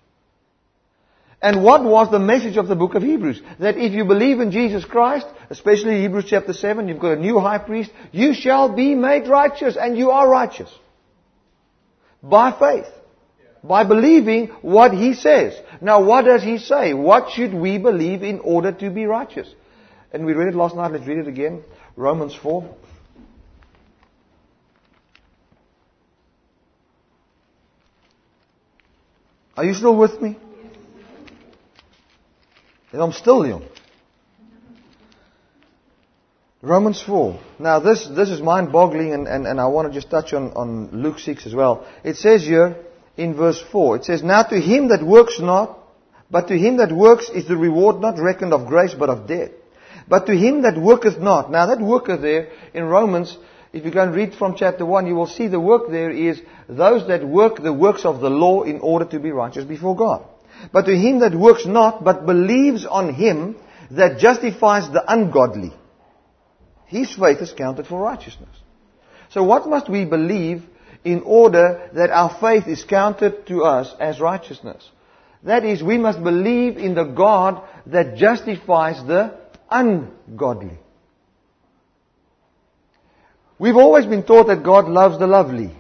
And what was the message of the book of Hebrews? That if you believe in Jesus Christ, especially Hebrews chapter seven, you've got a new high priest, you shall be made righteous, and you are righteous. By faith. By believing what He says. Now what does He say? What should we believe in order to be righteous? And we read it last night, let's read it again. Romans four. Are you still with me? And I'm still young. Romans four. Now this, this is mind-boggling, and, and, and I want to just touch on, on Luke six as well. It says here in verse four, it says, now to him that works not, but to him that works is the reward not reckoned of grace but of debt. But to him that worketh not. Now that worketh there in Romans, if you go and read from chapter one, you will see the work there is those that work the works of the law in order to be righteous before God. But to him that works not, but believes on Him that justifies the ungodly, his faith is counted for righteousness. So what must we believe in order that our faith is counted to us as righteousness? That is, we must believe in the God that justifies the ungodly. We've always been taught that God loves the lovely.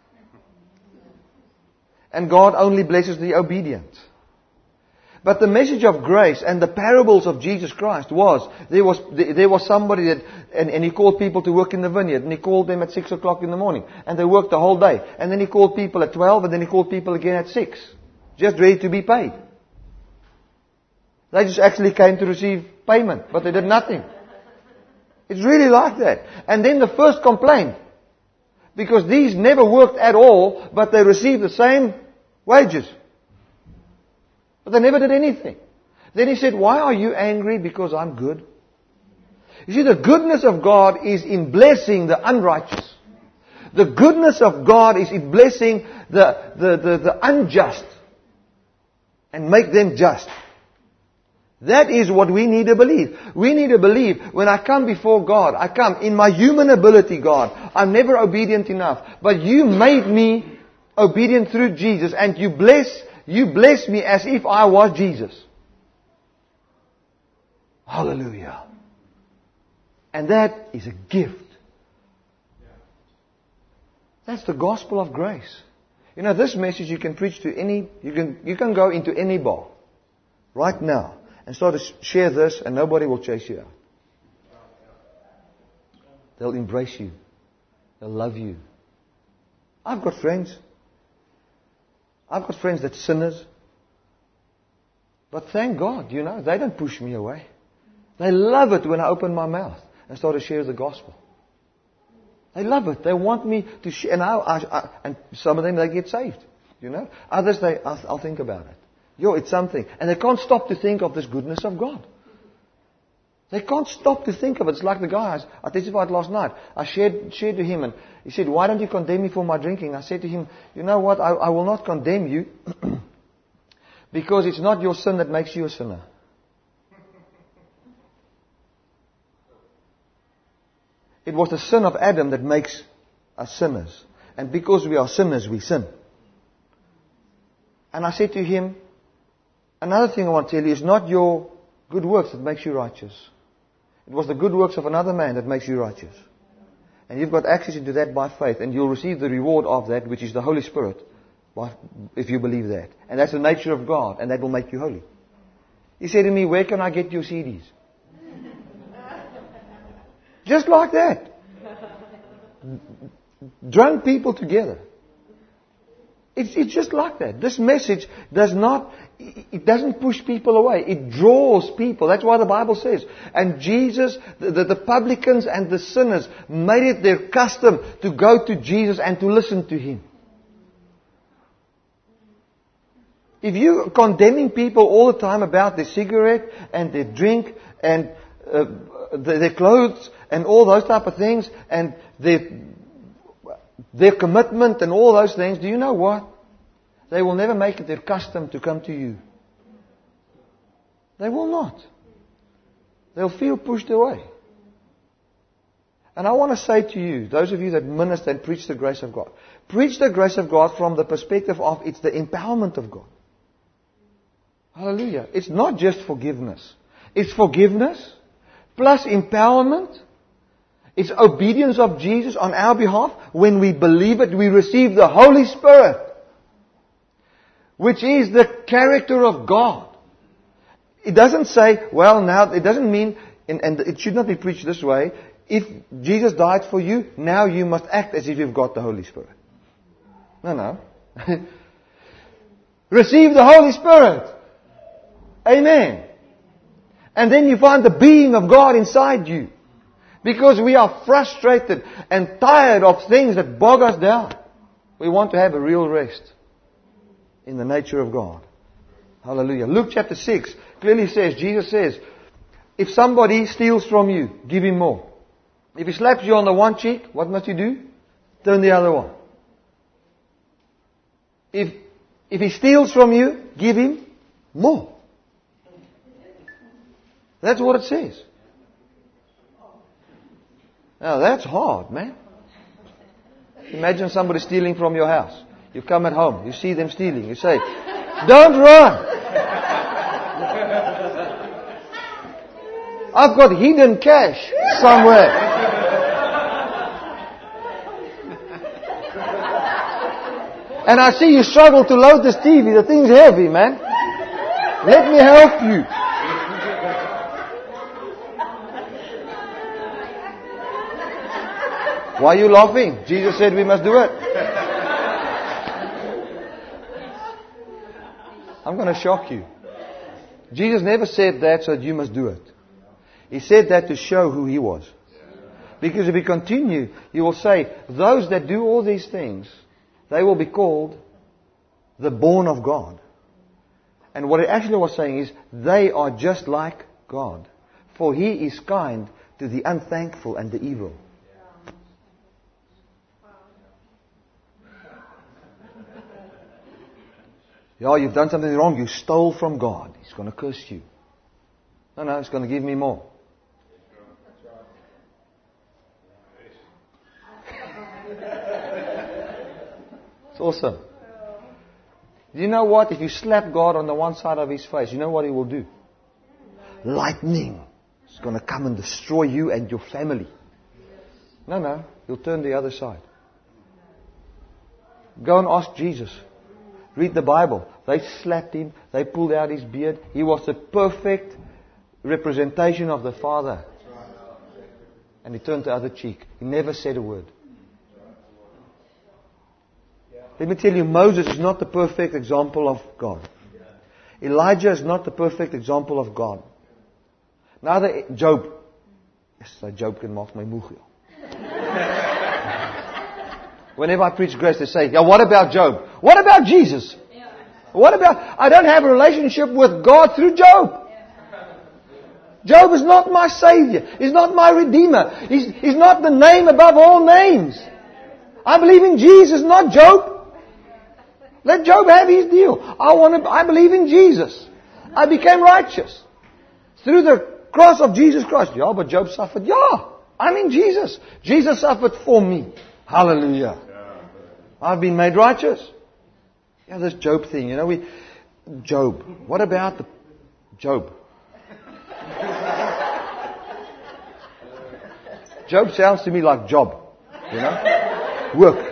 And God only blesses the obedient. But the message of grace and the parables of Jesus Christ was, there was there was somebody that, and, and He called people to work in the vineyard, and He called them at six o'clock in the morning, and they worked the whole day. And then He called people at twelve, and then He called people again at six, just ready to be paid. They just actually came to receive payment, but they did nothing. It's really like that. And then the first complained, because these never worked at all, but they received the same wages. But they never did anything. Then He said, why are you angry because I'm good? You see, the goodness of God is in blessing the unrighteous. The goodness of God is in blessing the, the, the, the unjust and make them just. That is what we need to believe. We need to believe when I come before God, I come in my human ability, God. I'm never obedient enough. But you made me obedient through Jesus, and you bless, you bless me as if I was Jesus. Hallelujah. And that is a gift. That's the gospel of grace. You know, this message you can preach to any, you can, you can go into any bar right now and start to share this, and nobody will chase you out. They'll embrace you. They'll love you. I've got friends. I've got friends that's sinners. But thank God, you know, they don't push me away. They love it when I open my mouth and start to share the gospel. They love it. They want me to share. And, I, I, I, and some of them, they get saved. You know. Others, they, I'll, I'll think about it. Yo, it's something. And they can't stop to think of this goodness of God. They can't stop to think of it. It's like the guy I, I testified last night. I shared, shared to him, and he said, why don't you condemn me for my drinking? I said to him, you know what? I, I will not condemn you because it's not your sin that makes you a sinner. It was the sin of Adam that makes us sinners. And because we are sinners, we sin. And I said to him, another thing I want to tell you is not your good works that makes you righteous. It was the good works of another man that makes you righteous. And you've got access into that by faith. And you'll receive the reward of that, which is the Holy Spirit, by, if you believe that. And that's the nature of God. And that will make you holy. He said to me, where can I get your C Ds? Just like that. Drunk people together. It's, it's just like that. This message does not, it doesn't push people away. It draws people. That's why the Bible says. And Jesus, the, the, the publicans and the sinners made it their custom to go to Jesus and to listen to Him. If you're condemning people all the time about their cigarette and their drink and uh, their, their clothes and all those type of things, and their, their commitment and all those things, do you know what? They will never make it their custom to come to you. They will not. They'll feel pushed away. And I want to say to you, those of you that minister and preach the grace of God, preach the grace of God from the perspective of it's the empowerment of God. Hallelujah. It's not just forgiveness. It's forgiveness plus empowerment. It's obedience of Jesus on our behalf. When we believe it, we receive the Holy Spirit, which is the character of God. It doesn't say, well, now, it doesn't mean, and, and it should not be preached this way, if Jesus died for you, now you must act as if you've got the Holy Spirit. No, no. Receive the Holy Spirit. Amen. And then you find the being of God inside you. Because we are frustrated and tired of things that bog us down. We want to have a real rest in the nature of God. Hallelujah. Luke chapter six clearly says, Jesus says, if somebody steals from you, give him more. If he slaps you on the one cheek, what must you do? Turn the other one. If, if he steals from you, give him more. That's what it says. Now that's hard, man. Imagine somebody stealing from your house. You come at home, you see them stealing. You say, don't run. I've got hidden cash somewhere. And I see you struggle to load this T V. The thing's heavy, man. Let me help you. Why are you laughing? Jesus said we must do it. I'm going to shock you. Jesus never said that so that you must do it. He said that to show who He was. Because if you continue, you will say, those that do all these things, they will be called the born of God. And what it actually was saying is, they are just like God. For He is kind to the unthankful and the evil. Yeah, you've done something wrong. You stole from God. He's going to curse you. No, no, He's going to give me more. It's awesome. You know what? If you slap God on the one side of His face, you know what He will do? Lightning is going to come and destroy you and your family. No, no. He'll turn the other side. Go and ask Jesus. Read the Bible. They slapped Him. They pulled out His beard. He was the perfect representation of the Father. And He turned the other cheek. He never said a word. Let me tell you, Moses is not the perfect example of God. Elijah is not the perfect example of God. Neither Job. Yes, so Job can maak my moeg. Whenever I preach grace, they say, yeah, what about Job? What about Jesus? What about... I don't have a relationship with God through Job. Job is not my Savior. He's not my Redeemer. He's, he's not the name above all names. I believe in Jesus, not Job. Let Job have his deal. I want to, I believe in Jesus. I became righteous through the cross of Jesus Christ. Yeah, but Job suffered. Yeah, I'm in Jesus. Jesus suffered for me. Hallelujah. I've been made righteous. Yeah, this Job thing, you know, we, Job. What about the Job? Job sounds to me like job. You know? Work.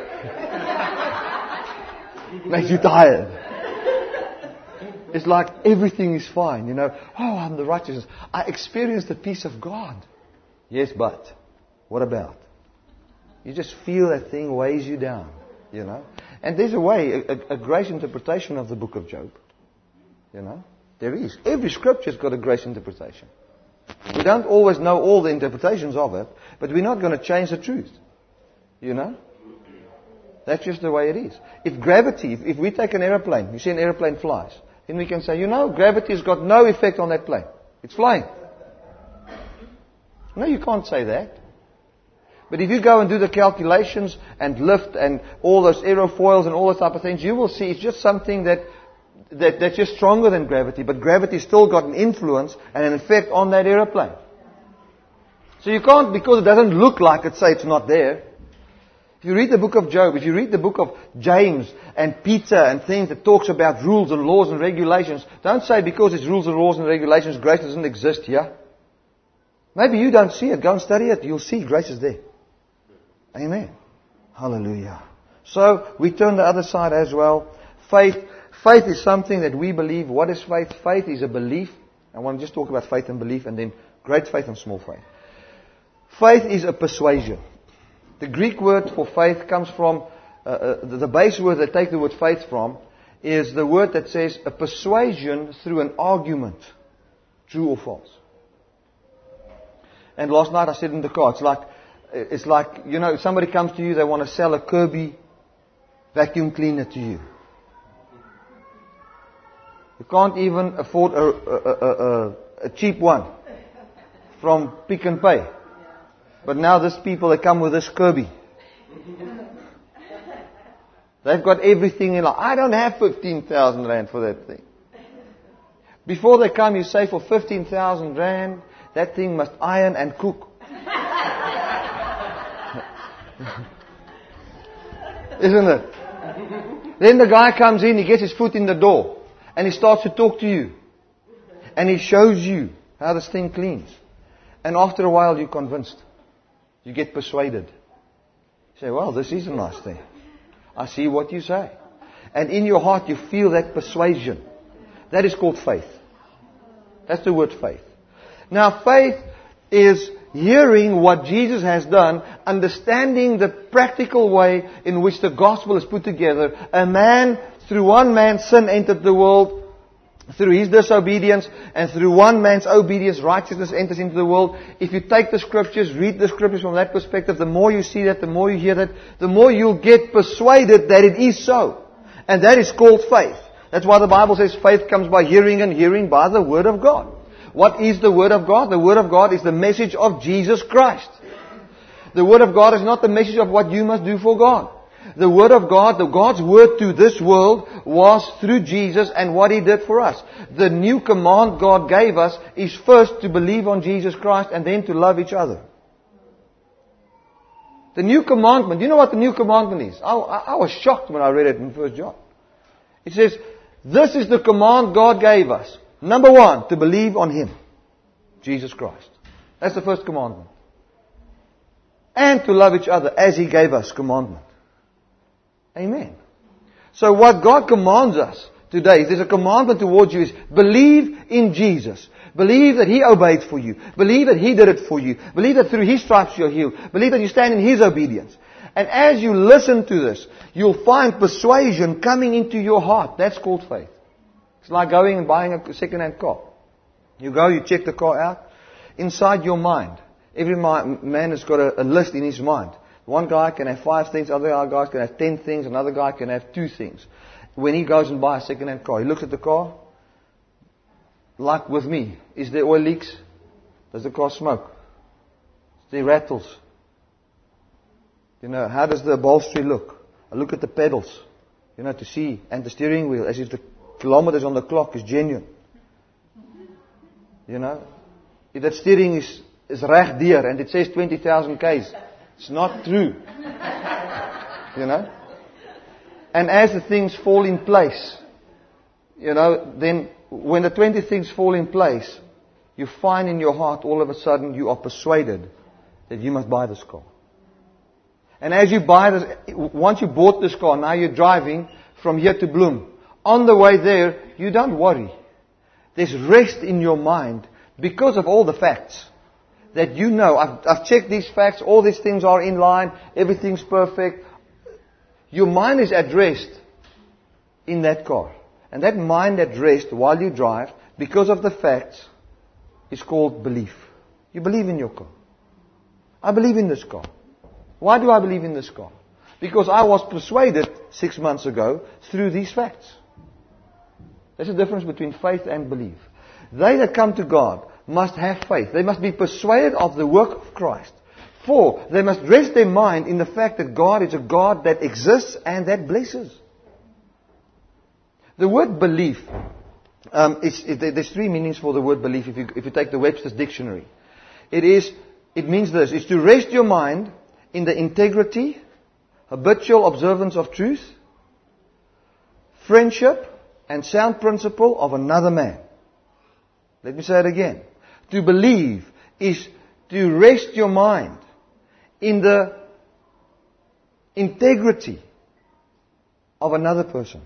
Makes you tired. It's like everything is fine, you know. Oh, I'm the righteousness. I experienced the peace of God. Yes, but what about? You just feel that thing weighs you down, you know. And there's a way, a, a grace interpretation of the book of Job. You know, there is. Every scripture's got a grace interpretation. We don't always know all the interpretations of it, but we're not going to change the truth. You know? That's just the way it is. If gravity, if, if we take an aeroplane, you see an aeroplane flies, then we can say, you know, gravity's got no effect on that plane. It's flying. No, you can't say that. But if you go and do the calculations and lift and all those aerofoils and all those type of things, you will see it's just something that, that that's just stronger than gravity. But gravity's still got an influence and an effect on that aeroplane. So you can't, because it doesn't look like it, say it's not there. If you read the book of Job, if you read the book of James and Peter and things that talks about rules and laws and regulations, don't say because it's rules and laws and regulations, grace doesn't exist here. Maybe you don't see it. Go and study it. You'll see grace is there. Amen. Hallelujah. So, we turn the other side as well. Faith. Faith is something that we believe. What is faith? Faith is a belief. I want to just talk about faith and belief and then great faith and small faith. Faith is a persuasion. The Greek word for faith comes from, uh, uh, the base word that take the word faith from is the word that says a persuasion through an argument. True or false. And last night I said in the car, it's like, it's like, you know, if somebody comes to you, they want to sell a Kirby vacuum cleaner to you. You can't even afford a, a, a, a, a cheap one from Pick and Pay. But now these people, they come with this Kirby. They've got everything in life. I don't have fifteen thousand rand for that thing. Before they come, you say for fifteen thousand rand, that thing must iron and cook. Isn't it? Then the guy comes in, he gets his foot in the door, and he starts to talk to you. And he shows you how this thing cleans. And after a while, you're convinced. You get persuaded. You say, well, this is a nice thing. I see what you say. And in your heart, you feel that persuasion. That is called faith. That's the word faith. Now, faith is hearing what Jesus has done, understanding the practical way in which the gospel is put together. A man, through one man, sin entered the world. Through his disobedience and through one man's obedience, righteousness enters into the world. If you take the scriptures, read the scriptures from that perspective, the more you see that, the more you hear that, the more you'll get persuaded that it is so. And that is called faith. That's why the Bible says faith comes by hearing and hearing by the Word of God. What is the Word of God? The Word of God is the message of Jesus Christ. The Word of God is not the message of what you must do for God. The Word of God, the God's Word to this world was through Jesus and what He did for us. The new command God gave us is first to believe on Jesus Christ and then to love each other. The new commandment, you know what the new commandment is? I, I, I was shocked when I read it in First John. It says, this is the command God gave us. Number one, to believe on Him, Jesus Christ. That's the first commandment. And to love each other as He gave us commandment. Amen. So what God commands us today, there's a commandment towards you is believe in Jesus. Believe that He obeyed for you. Believe that He did it for you. Believe that through His stripes you're healed. Believe that you stand in His obedience. And as you listen to this, you'll find persuasion coming into your heart. That's called faith. It's like going and buying a second-hand car. You go, you check the car out. Inside your mind, every man has got a, a list in his mind. One guy can have five things, other guys can have ten things, another guy can have two things. When he goes and buys a second-hand car, he looks at the car. Like with me, is there oil leaks? Does the car smoke? Is there rattles? You know, how does the upholstery look? I look at the pedals, you know, to see, and the steering wheel, as if the kilometers on the clock is genuine. You know, if that steering is is reg deer and it says twenty thousand k's, it's not true. You know? And as the things fall in place, you know, then when the twenty things fall in place, you find in your heart all of a sudden you are persuaded that you must buy this car. And as you buy this, once you bought this car, now you're driving from here to Bloem. On the way there, you don't worry. There's rest in your mind because of all the facts that you know. I've, I've checked these facts, all these things are in line, everything's perfect. Your mind is at rest in that car. And that mind at rest while you drive, because of the facts, is called belief. You believe in your car. I believe in this car. Why do I believe in this car? Because I was persuaded six months ago through these facts. There's a difference between faith and belief. They that come to God must have faith. They must be persuaded of the work of Christ. For they must rest their mind in the fact that God is a God that exists and that blesses. The word belief, um, is, it, there's three meanings for the word belief if you, if you take the Webster's dictionary. It is, it means this, is to rest your mind in the integrity, habitual observance of truth, friendship, and sound principle of another man. Let me say it again. To believe is to rest your mind in the integrity of another person.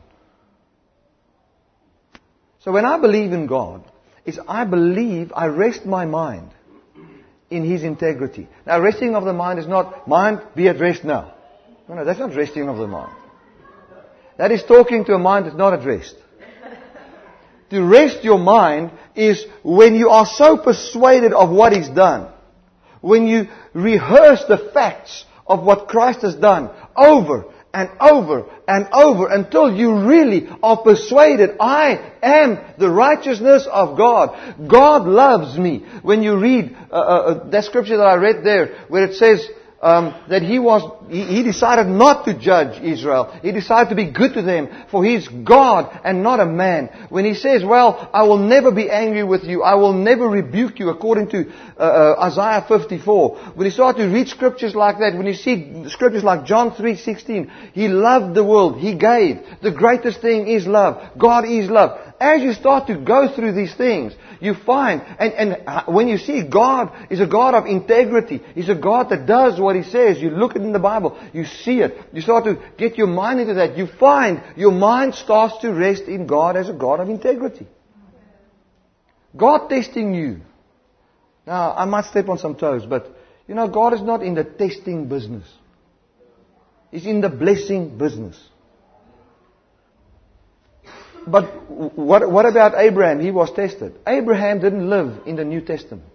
So when I believe in God, is I believe, I rest my mind in His integrity. Now, resting of the mind is not, mind, be at rest now. No, no, that's not resting of the mind. That is talking to a mind that's not at rest. To rest your mind is when you are so persuaded of what He's done. When you rehearse the facts of what Christ has done over and over and over until you really are persuaded, I am the righteousness of God. God loves me. When you read uh, uh, that scripture that I read there, where it says um, that He was, he, he decided not to judge Israel. He decided to be good to them, for He's God and not a man. When He says, well, I will never be angry with you. I will never rebuke you, according to uh, uh, Isaiah fifty-four. When you start to read scriptures like that, when you see scriptures like John three sixteen, He loved the world. He gave. The greatest thing is love. God is love. As you start to go through these things, you find, and, and when you see God is a God of integrity, He's a God that does what He says. You look at it in the Bible, you see it. You start to get your mind into that. You find your mind starts to rest in God as a God of integrity. God testing you. Now, I might step on some toes, but you know, God is not in the testing business. He's in the blessing business. But what, what about Abraham? He was tested. Abraham didn't live in the New Testament.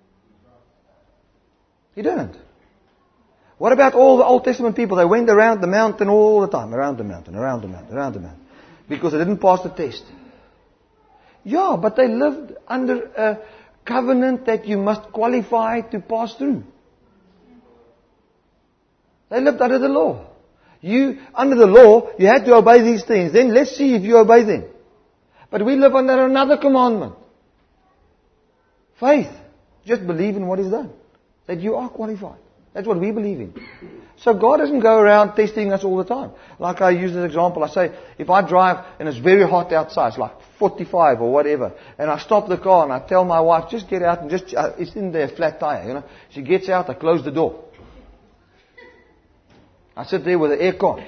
He didn't. What about all the Old Testament people? They went around the mountain all the time. Around the mountain, around the mountain, around the mountain. Because they didn't pass the test. Yeah, but they lived under a covenant that you must qualify to pass through. They lived under the law. You, under the law, you had to obey these things. Then let's see if you obey them. But we live under another commandment. Faith. Just believe in what is done. That you are qualified. That's what we believe in. So God doesn't go around testing us all the time. Like I use this example. I say, if I drive and it's very hot outside, it's like forty-five or whatever, and I stop the car and I tell my wife, just get out and just, uh, it's in there, flat tire, you know. She gets out, I close the door. I sit there with the aircon.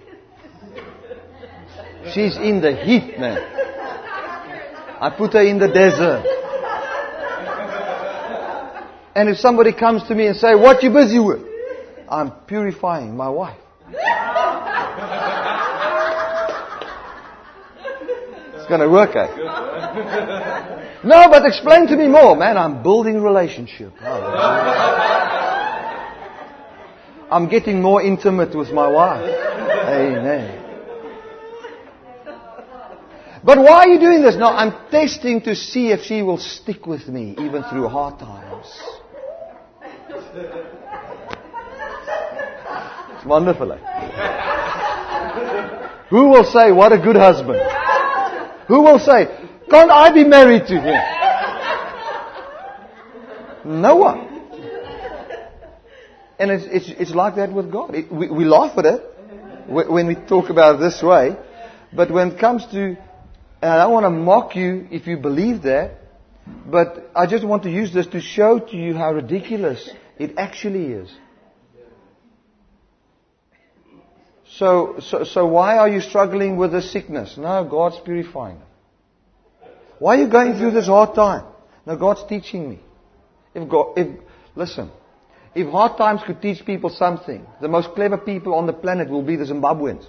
She's in the heat, man. I put her in the desert. And if somebody comes to me and say, what you busy with? I'm purifying my wife. It's going to work, eh? No, but explain to me more. Man, I'm building relationship. I'm getting more intimate with my wife. Amen. But why are you doing this? No, I'm testing to see if she will stick with me even through hard times. It's wonderful, eh? Who will say, what a good husband? Who will say, can't I be married to him? No one. And it's, it's, it's like that with God. It, we, we laugh at it when we talk about it this way. But when it comes to, and I don't want to mock you if you believe that, but I just want to use this to show to you how ridiculous it actually is. So, so, so why are you struggling with this sickness? No, God's purifying it. Why are you going through this hard time? No, God's teaching me. If God, if, listen, if hard times could teach people something, the most clever people on the planet will be the Zimbabweans.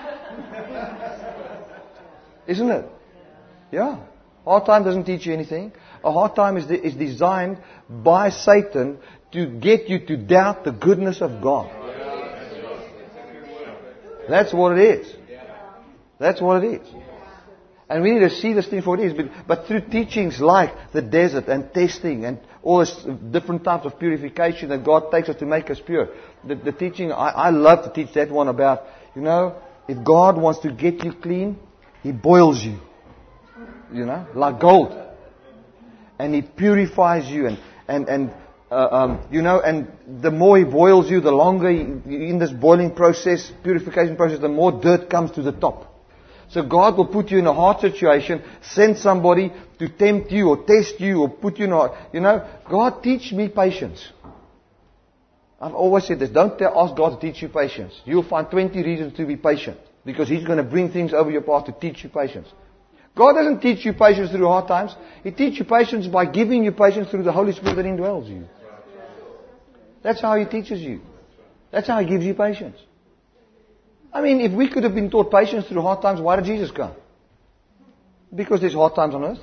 Isn't it? Yeah. Hard time doesn't teach you anything. A hard time is, de- is designed by Satan to get you to doubt the goodness of God. That's what it is. That's what it is. And we need to see this thing for what it is. But, but through teachings like the desert and testing and all this different types of purification that God takes us to make us pure. The, the teaching, I, I love to teach that one about, you know, if God wants to get you clean, He boils you. You know, like gold. And He purifies you and, and, and Uh, um, you know, and the more He boils you, the longer he, in this boiling process, purification process, the more dirt comes to the top. So God will put you in a hard situation, send somebody to tempt you or test you or put you in a, you know, God teach me patience. I've always said this, don't tell, ask God to teach you patience. You'll find twenty reasons to be patient because He's going to bring things over your path to teach you patience. God doesn't teach you patience through hard times. He teaches you patience by giving you patience through the Holy Spirit that indwells you. That's how He teaches you. That's how He gives you patience. I mean, if we could have been taught patience through hard times, why did Jesus come? Because there's hard times on earth.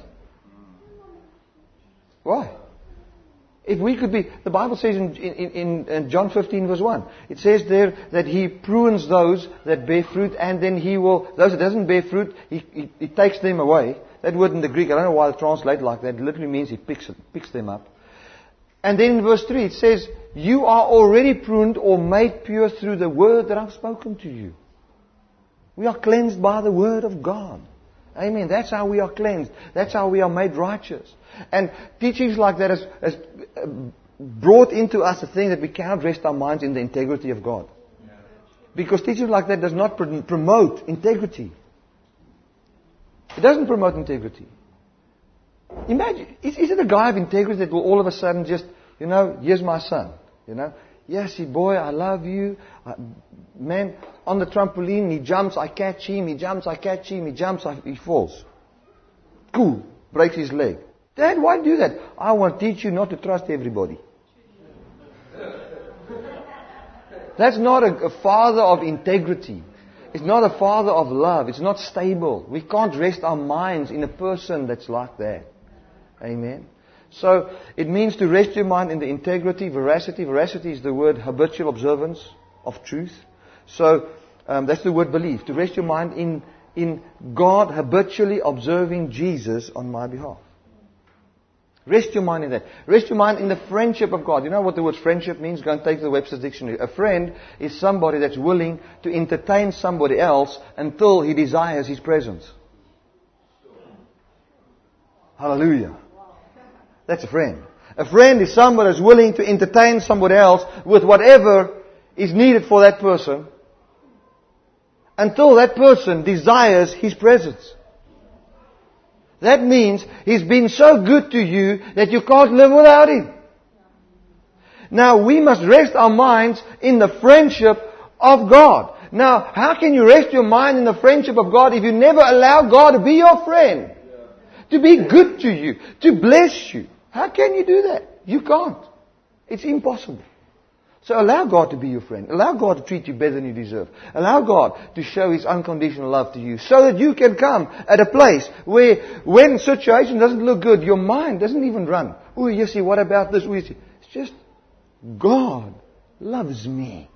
Why? If we could be, the Bible says in, in, in, in John fifteen verse one, it says there that He prunes those that bear fruit and then He will, those that doesn't bear fruit, He, he, he takes them away. That word in the Greek, I don't know why it's translated like that. It literally means He picks, picks them up. And then in verse three it says, you are already pruned or made pure through the word that I've spoken to you. We are cleansed by the word of God. Amen. That's how we are cleansed. That's how we are made righteous. And teachings like that has, has brought into us the thing that we cannot rest our minds in the integrity of God. Because teachings like that does not pr- promote integrity. It doesn't promote integrity. Imagine, is, is it a guy of integrity that will all of a sudden just, you know, here's my son, you know. Yes, boy, I love you. I, man, on the trampoline, he jumps, I catch him. He jumps, I catch him. He jumps, I, he falls. Cool. Breaks his leg. Dad, why do that? I want to teach you not to trust everybody. That's not a, a father of integrity. It's not a father of love. It's not stable. We can't rest our minds in a person that's like that. Amen. So, it means to rest your mind in the integrity, veracity. Veracity is the word habitual observance of truth. So, um, that's the word belief. To rest your mind in, in God habitually observing Jesus on my behalf. Rest your mind in that. Rest your mind in the friendship of God. You know what the word friendship means? Go and take the Webster's Dictionary. A friend is somebody that's willing to entertain somebody else until he desires his presence. Hallelujah. That's a friend. A friend is somebody that's willing to entertain somebody else with whatever is needed for that person until that person desires his presence. That means he's been so good to you that you can't live without him. Now we must rest our minds in the friendship of God. Now, how can you rest your mind in the friendship of God if you never allow God to be your friend? To be good to you, to bless you. How can you do that? You can't. It's impossible. So allow God to be your friend. Allow God to treat you better than you deserve. Allow God to show His unconditional love to you so that you can come at a place where when situation doesn't look good, your mind doesn't even run. Oh, you see, what about this? It's just, God loves me.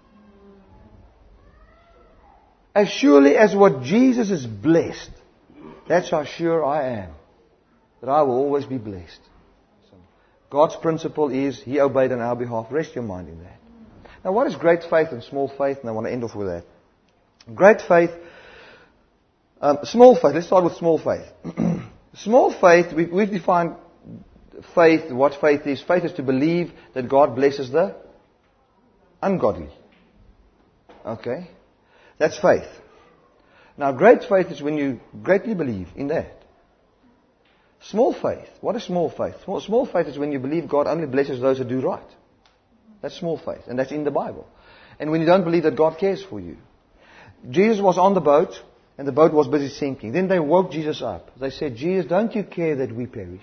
As surely as what Jesus is blessed, that's how sure I am that I will always be blessed. So God's principle is He obeyed on our behalf. Rest your mind in that. Now, what is great faith and small faith? And I want to end off with that. Great faith, um, small faith. Let's start with small faith. Small faith, we, we've defined faith, what faith is. Faith is to believe that God blesses the ungodly. Okay? That's faith. Now, great faith is when you greatly believe in that. Small faith. What is small faith? Small, small faith is when you believe God only blesses those who do right. That's small faith. And that's in the Bible. And when you don't believe that God cares for you. Jesus was on the boat, and the boat was busy sinking. Then they woke Jesus up. They said, Jesus, don't you care that we perish?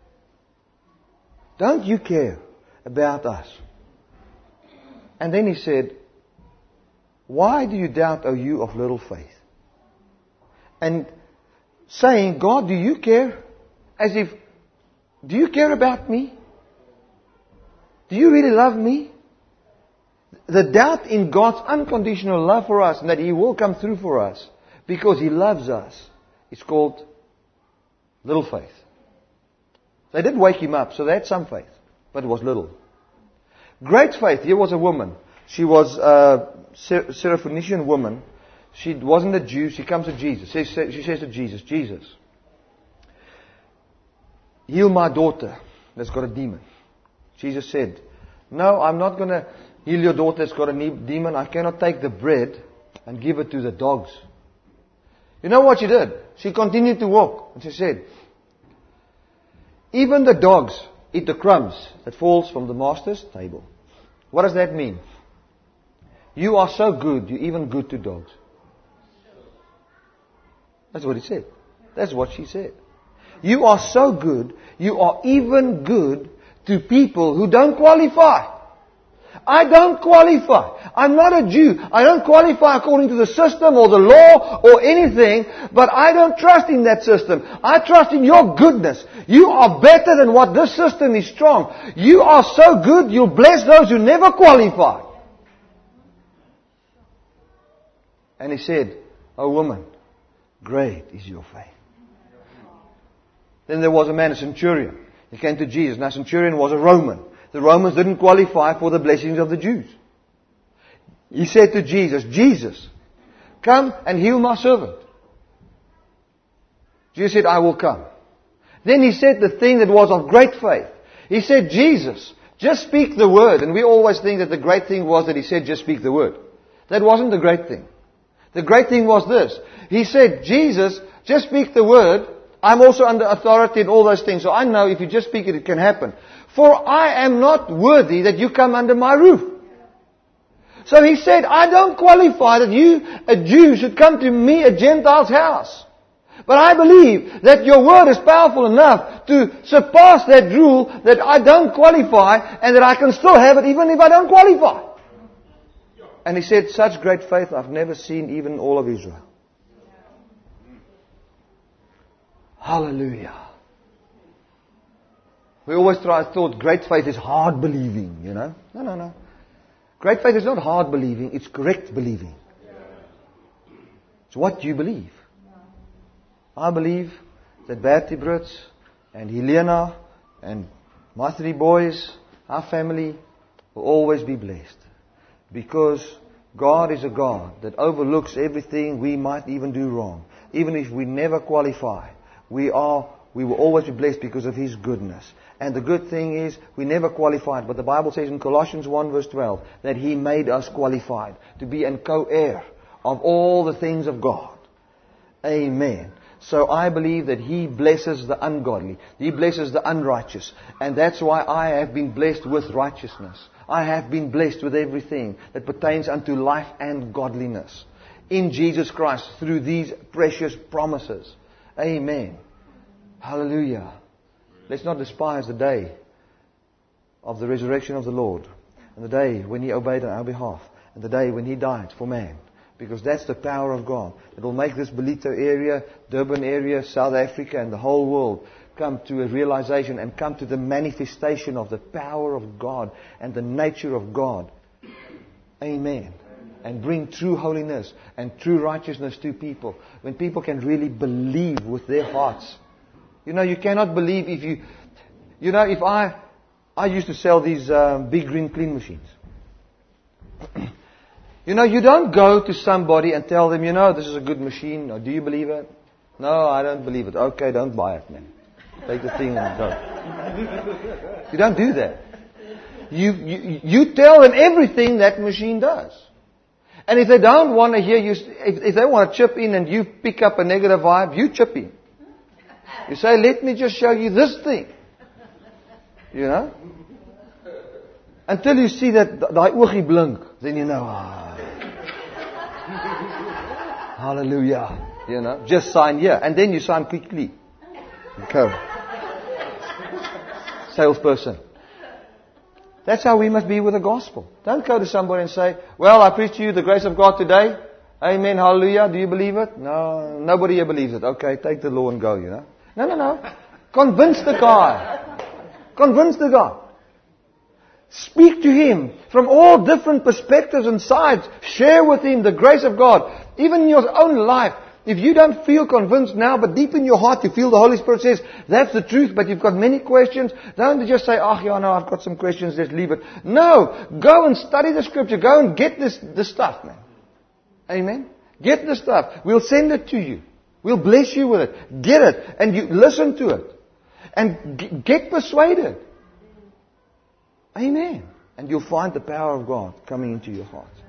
Don't you care about us? And then He said, why do you doubt, O you of little faith? And saying, God, do you care? As if, do you care about me? Do you really love me? The doubt in God's unconditional love for us and that He will come through for us because He loves us is called little faith. They did wake Him up, so they had some faith, but it was little. Great faith. Here was a woman. She was a Syrophoenician woman. She wasn't a Jew. She comes to Jesus. She says to Jesus, Jesus, heal my daughter that's got a demon. Jesus said, no, I'm not going to heal your daughter that's got a demon. I cannot take the bread and give it to the dogs. You know what she did? She continued to walk. And she said, even the dogs eat the crumbs that falls from the master's table. What does that mean? You are so good, you're even good to dogs. That's what he said. That's what she said. You are so good, you are even good to people who don't qualify. I don't qualify. I'm not a Jew. I don't qualify according to the system or the law or anything, but I don't trust in that system. I trust in your goodness. You are better than what this system is strong. You are so good, you'll bless those who never qualify. And he said, oh woman, great is your faith. Then there was a man, a centurion. He came to Jesus. Now, centurion was a Roman. The Romans didn't qualify for the blessings of the Jews. He said to Jesus, Jesus, come and heal my servant. Jesus said, I will come. Then he said the thing that was of great faith. He said, Jesus, just speak the word. And we always think that the great thing was that he said, just speak the word. That wasn't the great thing. The great thing was this. He said, Jesus, just speak the word. I'm also under authority and all those things. So I know if you just speak it, it can happen. For I am not worthy that you come under my roof. So he said, I don't qualify that you, a Jew, should come to me, a Gentile's house. But I believe that your word is powerful enough to surpass that rule that I don't qualify and that I can still have it even if I don't qualify. And he said, such great faith I've never seen even in all of Israel. Hallelujah. We always try, thought great faith is hard believing, you know. No, no, no. Great faith is not hard believing, it's correct believing. It's what you believe. I believe that Bertie Brits and Helena and My three boys, our family, will always be blessed. Because God is a God that overlooks everything we might even do wrong. Even if we never qualify, we are, we will always be blessed because of His goodness. And the good thing is, we never qualified. But the Bible says in Colossians one verse twelve, that He made us qualified to be an co-heir of all the things of God. Amen. So I believe that He blesses the ungodly. He blesses the unrighteous. And that's why I have been blessed with righteousness. I have been blessed with everything that pertains unto life and godliness in Jesus Christ through these precious promises. Amen. Hallelujah. Let's not despise the day of the resurrection of the Lord, and the day when He obeyed on our behalf, and the day when He died for man. Because that's the power of God. It will make this Ballito area, Durban area, South Africa, and the whole world come to a realization and come to the manifestation of the power of God and the nature of God. Amen. And bring true holiness and true righteousness to people. When people can really believe with their hearts. You know, you cannot believe if you... You know, if I... I used to sell these um, big green clean machines. You know, you don't go to somebody and tell them, you know, this is a good machine. Or, do you believe it? No, I don't believe it. Okay, don't buy it, man. Take the thing and go. You don't do that. You, you, you tell them everything that machine does. And if they don't want to hear you, if, if they want to chip in and you pick up a negative vibe, you chip in. You say, let me just show you this thing. You know? Until you see that daai oogie blink, then you know, ah. Hallelujah. You know, just sign here. And then you sign quickly. Go. Salesperson. That's how we must be with the gospel. Don't go to somebody and say, well, I preach to you the grace of God today. Amen, hallelujah. Do you believe it? No, nobody here believes it. Okay, take the law and go, you know. No, no, no. Convince the guy. Convince the guy. Speak to him from all different perspectives and sides. Share with him the grace of God. Even in your own life. If you don't feel convinced now, but deep in your heart you feel the Holy Spirit says, that's the truth, but you've got many questions, don't just say, oh, yeah, no, I've got some questions, let's leave it. No, go and study the Scripture. Go and get this, this stuff, man. Amen? Get the stuff. We'll send it to you. We'll bless you with it. Get it. And you listen to it. And g- get persuaded. Amen. And you'll find the power of God coming into your heart.